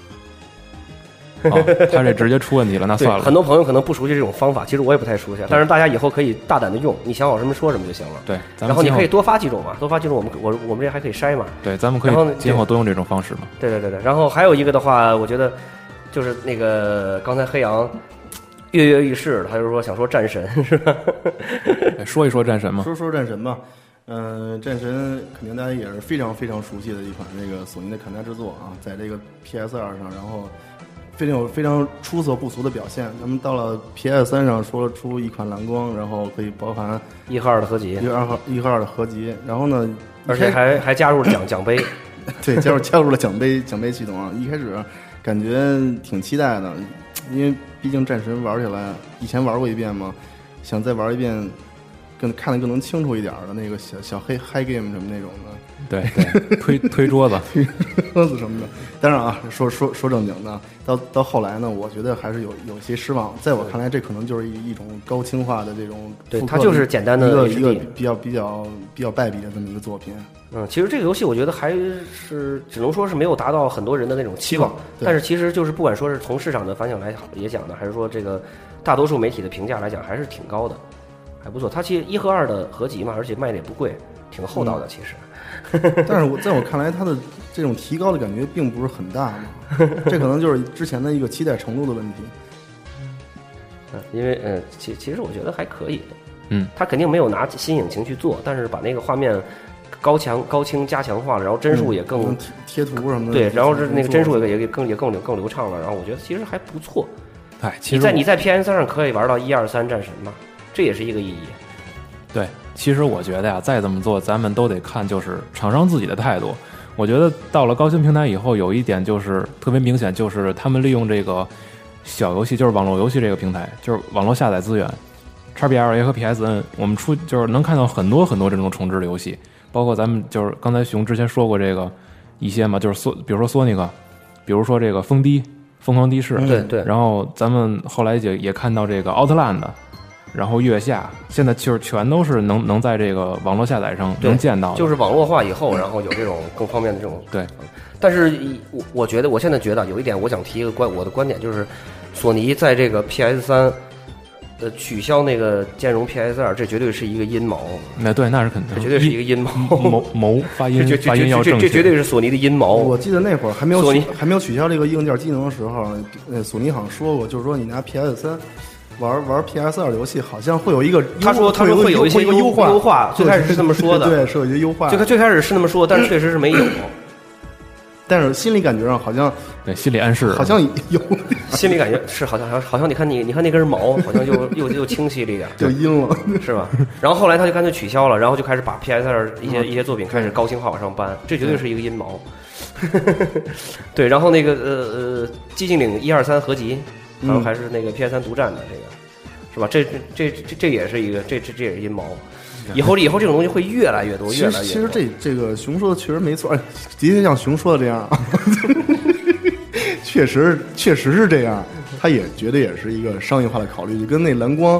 他这直接出问题了，那算了。 很多朋友可能不熟悉这种方法，其实我也不太熟悉，但是大家以后可以大胆的用，你想好什么说什么就行了。 对， 然后你可以多发几种嘛，多发几种，我们这还可以筛嘛。 对，咱们可以今后多用这种方式嘛。 对。然后还有一个的话，我觉得就是那个刚才黑羊跃跃欲试，他就说想说战神是吧？ 说一说战神嘛。 说战神吧。战神肯定大家也是非常非常熟悉的一款那个索尼的砍价制作啊，在这个 PS2 上，然后非常出色不俗的表现。咱们到了 PS3 上说了出一款蓝光，然后可以包含 1和2的合集 ，1和2的合集，然后呢， 而且还加入了奖杯， 对，加入了奖杯系统啊。一开始感觉挺期待的，因为毕竟战神玩起来以前玩过一遍嘛，想再玩一遍。看得更能清楚一点的那个小high game 什么那种的， 对，推桌子什么的。当然啊，说正经的，到后来呢，我觉得还是有些失望。在我看来，这可能就是一种高清化的这种， 对，它就是简单的一个比较败笔的这么一个作品。 其实这个游戏我觉得还是只能说是没有达到很多人的那种期望，但是其实就是不管说是从市场的反响来也讲的，还是说这个大多数媒体的评价来讲，还是挺高的。还不错，它其实1和2的合集嘛，而且卖的也不贵，挺厚道的其实。 但是在我看来，它的这种提高的感觉并不是很大嘛，这可能就是之前的一个期待程度的问题。 因为其实我觉得还可以。它肯定没有拿新引擎去做，但是把那个画面高清加强化了，然后帧数也更贴图什么的。 对，然后那个帧数也更流畅了，然后我觉得其实还不错。 其实你在 PS3 上可以玩到1、2、3战神嘛。这也是一个意义。 对，其实我觉得呀，再怎么做，咱们都得看就是厂商自己的态度。我觉得到了高清平台以后，有一点就是特别明显，就是他们利用这个小游戏，就是网络游戏这个平台，就是网络下载资源 ，XBLA 和 PSN， 我们就是能看到很多很多这种重置的游戏，包括咱们就是刚才熊之前说过这个一些嘛，就是比如说索尼克，比如说这个疯狂的士， 对， 然后咱们后来也看到这个奥特兰的。然后月下现在就是全都是能在这个网络下载上能见到的， 就是网络化以后，然后有这种更方便的这种对。 但是我觉得我现在觉得有一点，我想提一个我的观点，就是索尼在这个 PS3 取消那个兼容 PS2，这绝对是一个阴谋。 那对，那是肯定， 这绝对是一个阴谋。 发音要正确， 这绝对是索尼的阴谋。 我记得那会儿还没有取消这个硬件机能的时候，索尼好像说过，就是说你拿 PS3。玩 PS2 游戏好像会有一个， 他说会有一些优化，最开始是这么说的， 对，是有一些优化。 最开始是那么说，但是确实是没有。 但是心理感觉上好像， 对，心理暗示好像有， 心理感觉是好像你看那根毛好像又清晰了一点， 就阴了， 是吧？然后后来他就干脆取消了，然后就开始把 PS2 一些作品开始高清化往上搬，这绝对是一个阴谋。对，然后那个寂静岭1、2、3合集。然后还是那个 PS3 独占的这个，是吧？这也是一个，这也是阴谋。以后这种东西会越来越多，越来越多。 其实这个熊说的确实没错，的确像熊说的这样，确实是这样。他也觉得也是一个商业化的考虑，就跟那蓝光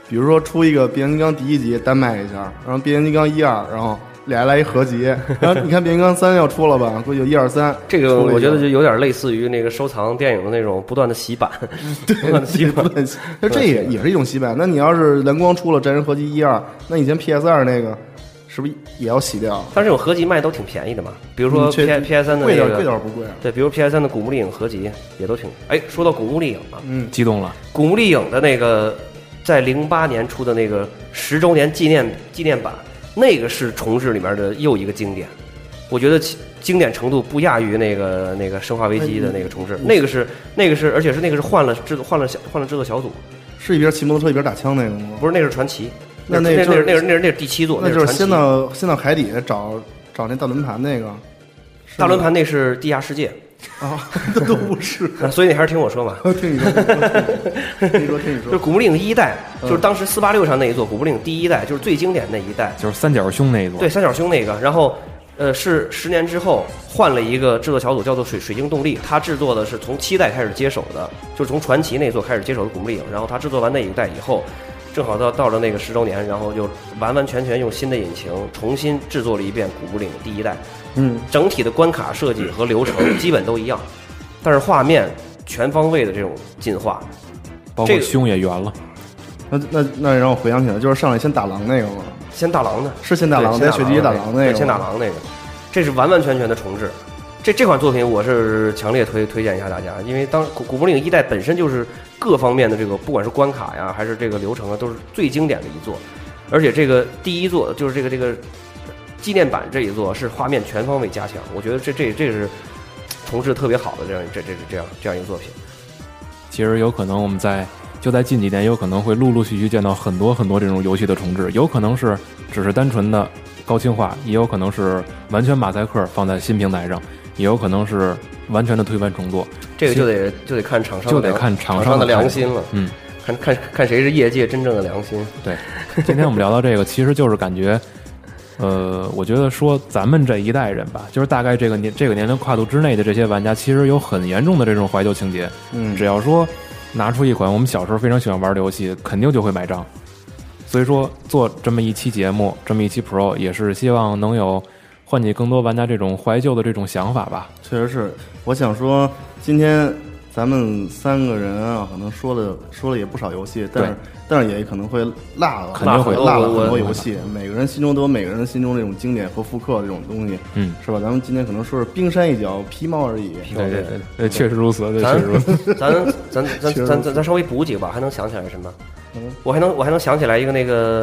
比如说出一个变形金刚第1集单卖一下，然后变形金刚1、2，然后俩来一合集，然后你看变形金刚3要出了吧，估计有1、2、3。 这个我觉得就有点类似于那个收藏电影的那种不断的洗版，不断的洗版。 那这也是一种洗版。那你要是蓝光出了真人合集1、2，那以前 PS2 那个是不是也要洗掉？ 但是这种合集卖都挺便宜的嘛，比如说 PS3 的那个贵点不贵啊？ 对，比如 PS3 的古墓丽影合集也都挺。哎，说到古墓丽影啊， 激动了。 古墓丽影的那个在08年出的那个10周年纪念版，那个是重置里面的又一个经典，我觉得经典程度不亚于那个生化危机的那个重置，那个是，而且是那个是换了制作小组， 是一边骑摩托车一边打枪那个吗？ 不是，那个是传奇。 那是第7座， 那就是先到海底找那大轮盘那个， 大轮盘那是地下世界啊，那都不是， 所以你还是听我说嘛。 听你说， 就是古墓丽影1代，就是当时486上那一座古墓丽影第1代，就是最经典那一代， 就是三角胸那一座。 对，三角胸那个，然后是10年之后换了一个制作小组，叫做水晶动力，他制作的是从7代开始接手的，就是从传奇那座开始接手的古墓丽影，然后他制作完那一代以后。正好到了那个10周年，然后就完完全全用新的引擎重新制作了一遍古墓丽影第1代，整体的关卡设计和流程基本都一样，但是画面全方位的这种进化， 包括胸也圆了。 那让我回想起来，就是上来先打狼那个吗？ 先打狼的， 是先打狼，在雪地打狼那个， 先打狼那个，这是完完全全的重置。这款作品我是强烈推荐一下大家，因为古墓丽影1代本身就是各方面的这个不管是关卡呀还是这个流程啊都是最经典的一座，而且这个第1座就是这个纪念版这一座是画面全方位加强，我觉得这是重置特别好的这样一个作品。 其实有可能我们就在近几年有可能会陆陆续续见到很多这种游戏的重置，有可能是只是单纯的高清化，也有可能是完全马赛克放在新平台上，也有可能是完全的推翻重做。 这个就得看厂商的良心了，看谁是业界真正的良心。 对，今天我们聊到这个，其实就是感觉，我觉得说咱们这一代人吧，就是大概这个年龄跨度之内的这些玩家，其实有很严重的这种怀旧情节。只要说拿出一款我们小时候非常喜欢玩的游戏，肯定就会买账。所以说做这么一期节目，这么一期 Pro， 也是希望能有唤起更多玩家这种怀旧的这种想法吧。 确实是，我想说，今天咱们3个人啊，可能说了也不少游戏，但是也可能会落了很多游戏。每个人心中都有每个人心中这种经典和复刻这种东西，是吧？咱们今天可能说是冰山一角，皮毛而已。 对，确实如此。确实如此。 咱稍微补几个吧，还能想起来什么？我还能想起来一个那个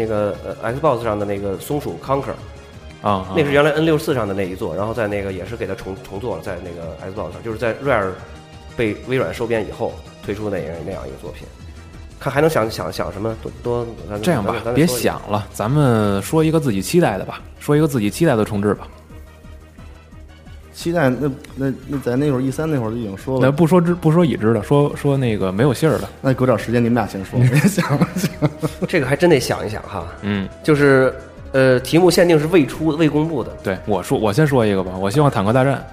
Xbox 上的那个松鼠 Conquer。那是原来 N64 上的那一座，然后在那个也是给它重做了，在那个 Xbox 上，就是在 Rare 被微软收编以后推出那样一个作品。看还能想什么多这样吧，别想了，咱们说一个自己期待的吧，说一个自己期待的重置吧。 期待那在那会儿E3那会儿就已经说了， 那不说已知的，说那个没有信儿的， 那给点时间你们俩先说，别想了。 这个还真得想一想哈，就是题目限定是未公布的。 对，我先说一个吧，我希望坦克大战，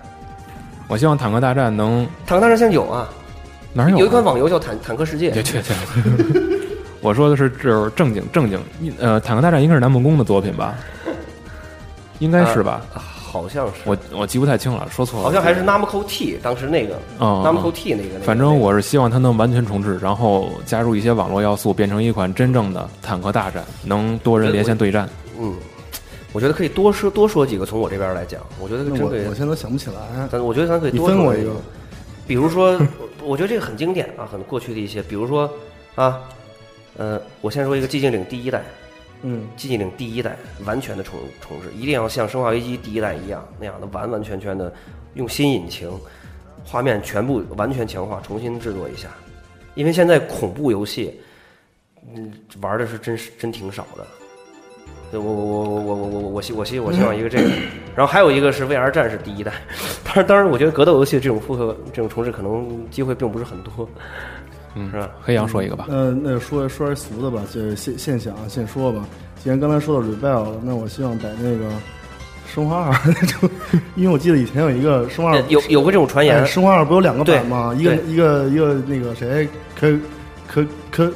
能坦克大战现在有啊， 哪有？ 有一款网游叫坦克世界。 对。我说的是就是正经，坦克大战应该是南梦宫的作品吧？应该是吧？ 好像是。 我记不太清了，说错了。 好像还是 Namco T 当时那个Namco T 那个。 反正我是希望它能完全重置，然后加入一些网络要素，变成一款真正的坦克大战，能多人连线对战。 我觉得可以多说几个。从我这边来讲，我觉得真可以。 我现在想不起来。 我觉得咱可以多说一个。比如说，我觉得这个很经典啊，很过去的一些，比如说我先说一个寂静岭第1代。寂静岭第1代完全的重置，一定要像生化危机第1代一样那样的完完全全的用新引擎，画面全部完全强化，重新制作一下。因为现在恐怖游戏，玩的是真挺少的。我希望一个这个，然后还有一个是 VR 战士第1代。当然，我觉得格斗游戏这种复刻、这种重置可能机会并不是很多。是吧？ 黑羊说一个吧。 那说一俗的吧，就现想现说吧。既然刚才说到 Rebel 了，那我希望在那个生化2那种，因为我记得以前有一个生化2 有过这种传言。 生化2不有2个版吗？一个那个谁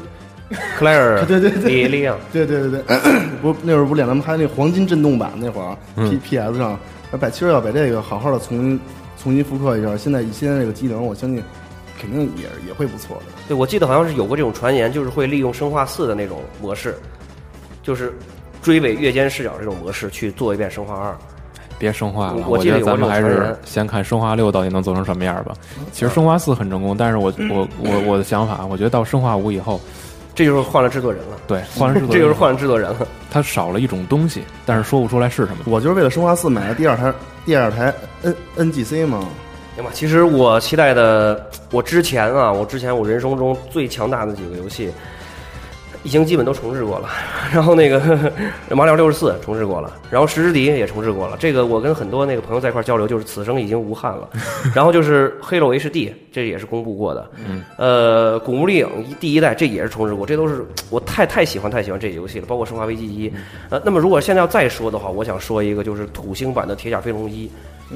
克莱尔对利昂， 对，不那会儿不两咱们还那黄金震动版那会儿，PS 上，其实要把这个好好的重新复刻一下，现在这个机能，我相信肯定也会不错的。 对，我记得好像是有过这种传言，就是会利用生化4的那种模式，就是追尾越肩视角这种模式去做一遍生化2。 别生化了， 我觉得咱们还是先看生化6到底能做成什么样吧。其实生化4很成功，但是我的想法，我觉得到生化5以后， 这就是换了制作人了。 对，换了制作人， 这就是换了制作人了。 它少了一种东西，但是说不出来是什么。 我就是为了生化4买了第二台 NGC 嘛。 对吧？其实我期待的，我之前我人生中最强大的几个游戏，已经基本都重置过了。然后那个马里奥64重置过了，然后石之笛也重置过了。这个我跟很多那个朋友在一块交流，就是此生已经无憾了。然后就是黑楼 HD， 这也是公布过的。古墓丽影第一代这也是重置过，这都是我太喜欢这游戏了，包括生化危机1。那么如果现在要再说的话，我想说一个就是土星版的铁甲飞龙1。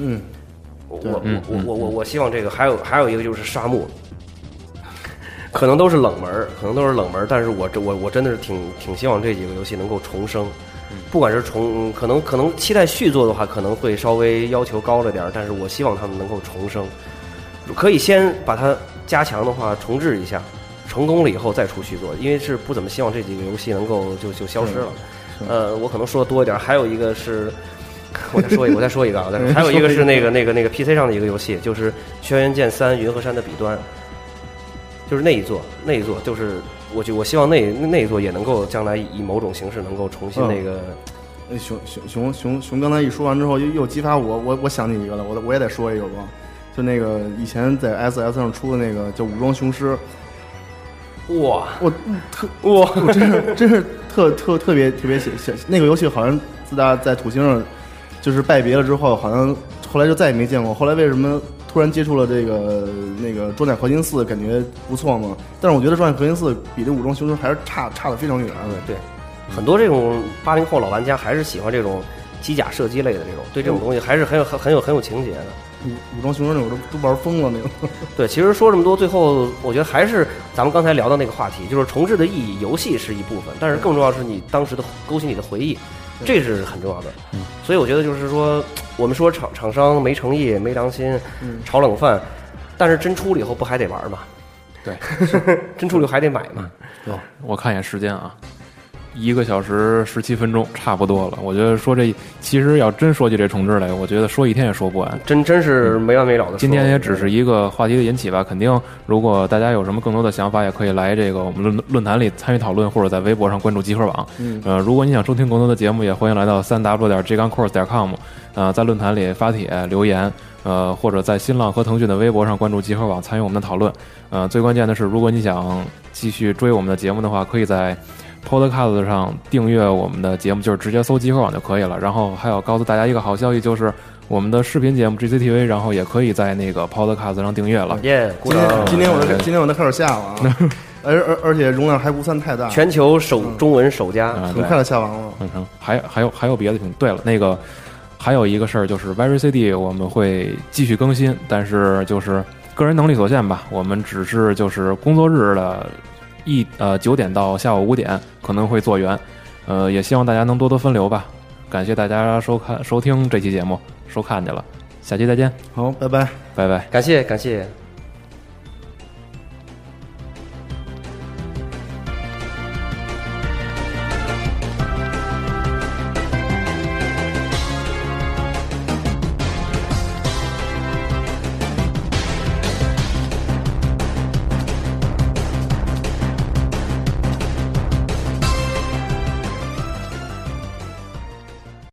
我希望这个还有一个就是沙漠，可能都是冷门，但是我真的是挺希望这几个游戏能够重生，不管是可能期待续作的话，可能会稍微要求高了点，但是我希望他们能够重生，可以先把它加强的话重置一下，成功了以后再出续作，因为是不怎么希望这几个游戏能够就消失了。我可能说的多一点，还有一个是。我再说一个还有一个是那个 PC 上的一个游戏，就是《轩辕剑3：云和山的彼端》，就是那一座，就是我希望那一座也能够将来以某种形式能够重新那个。 熊刚才一说完之后，又激发我想起一个了，我也得说一个吧，就那个以前在 SS 上出的那个叫《武装雄狮》。 哇， 我真是特别喜那个游戏，好像自打在土星上就是拜别了之后，好像后来就再也没见过。后来为什么突然接触了那个装甲核心4，感觉不错嘛？但是我觉得装甲核心4比这武装雄狮还是差得非常远。 对，很多这种80后老玩家还是喜欢这种机甲射击类的这种，对这种东西还是很有情节的。 武装雄狮那会儿都玩疯了那种。 对，其实说这么多，最后我觉得还是咱们刚才聊到那个话题，就是重置的意义，游戏是一部分，但是更重要是你当时的勾起你的回忆。这是很重要的，所以我觉得就是说，我们说厂商没诚意、没良心，炒冷饭，但是真出了以后不还得玩吗？ 对， 真出了还得买嘛。 对，我看一眼时间啊，1个小时17分钟，差不多了。我觉得说这其实要真说起这重置来，我觉得说一天也说不完， 真是没完没了的说。 今天也只是一个话题的引起吧，肯定如果大家有什么更多的想法，也可以来这个我们论坛里参与讨论，或者在微博上关注集合网。如果你想收听更多的节目，也欢迎来到3w.jgancourse.com，在论坛里发帖留言，或者在新浪和腾讯的微博上关注集合网参与我们的讨论。最关键的是，如果你想继续追我们的节目的话，可以在Podcast 上订阅我们的节目，就是直接搜集合网就可以了。然后还有告诉大家一个好消息，就是我们的视频节目 GCTV， 然后也可以在那个 Podcast 上订阅了。 今天我都开始下了啊，而且容量还不算太大， 全球中文首家， 很快就下完了。 还有别的对了，那个还有一个事儿就是 VeryCD 我们会继续更新，但是就是个人能力所限吧，我们只是就是工作日的9点到下午5点可能会做圆，也希望大家能多多分流吧。感谢大家收听这期节目，收看去了，下期再见。 好，拜拜， 拜拜， 感谢。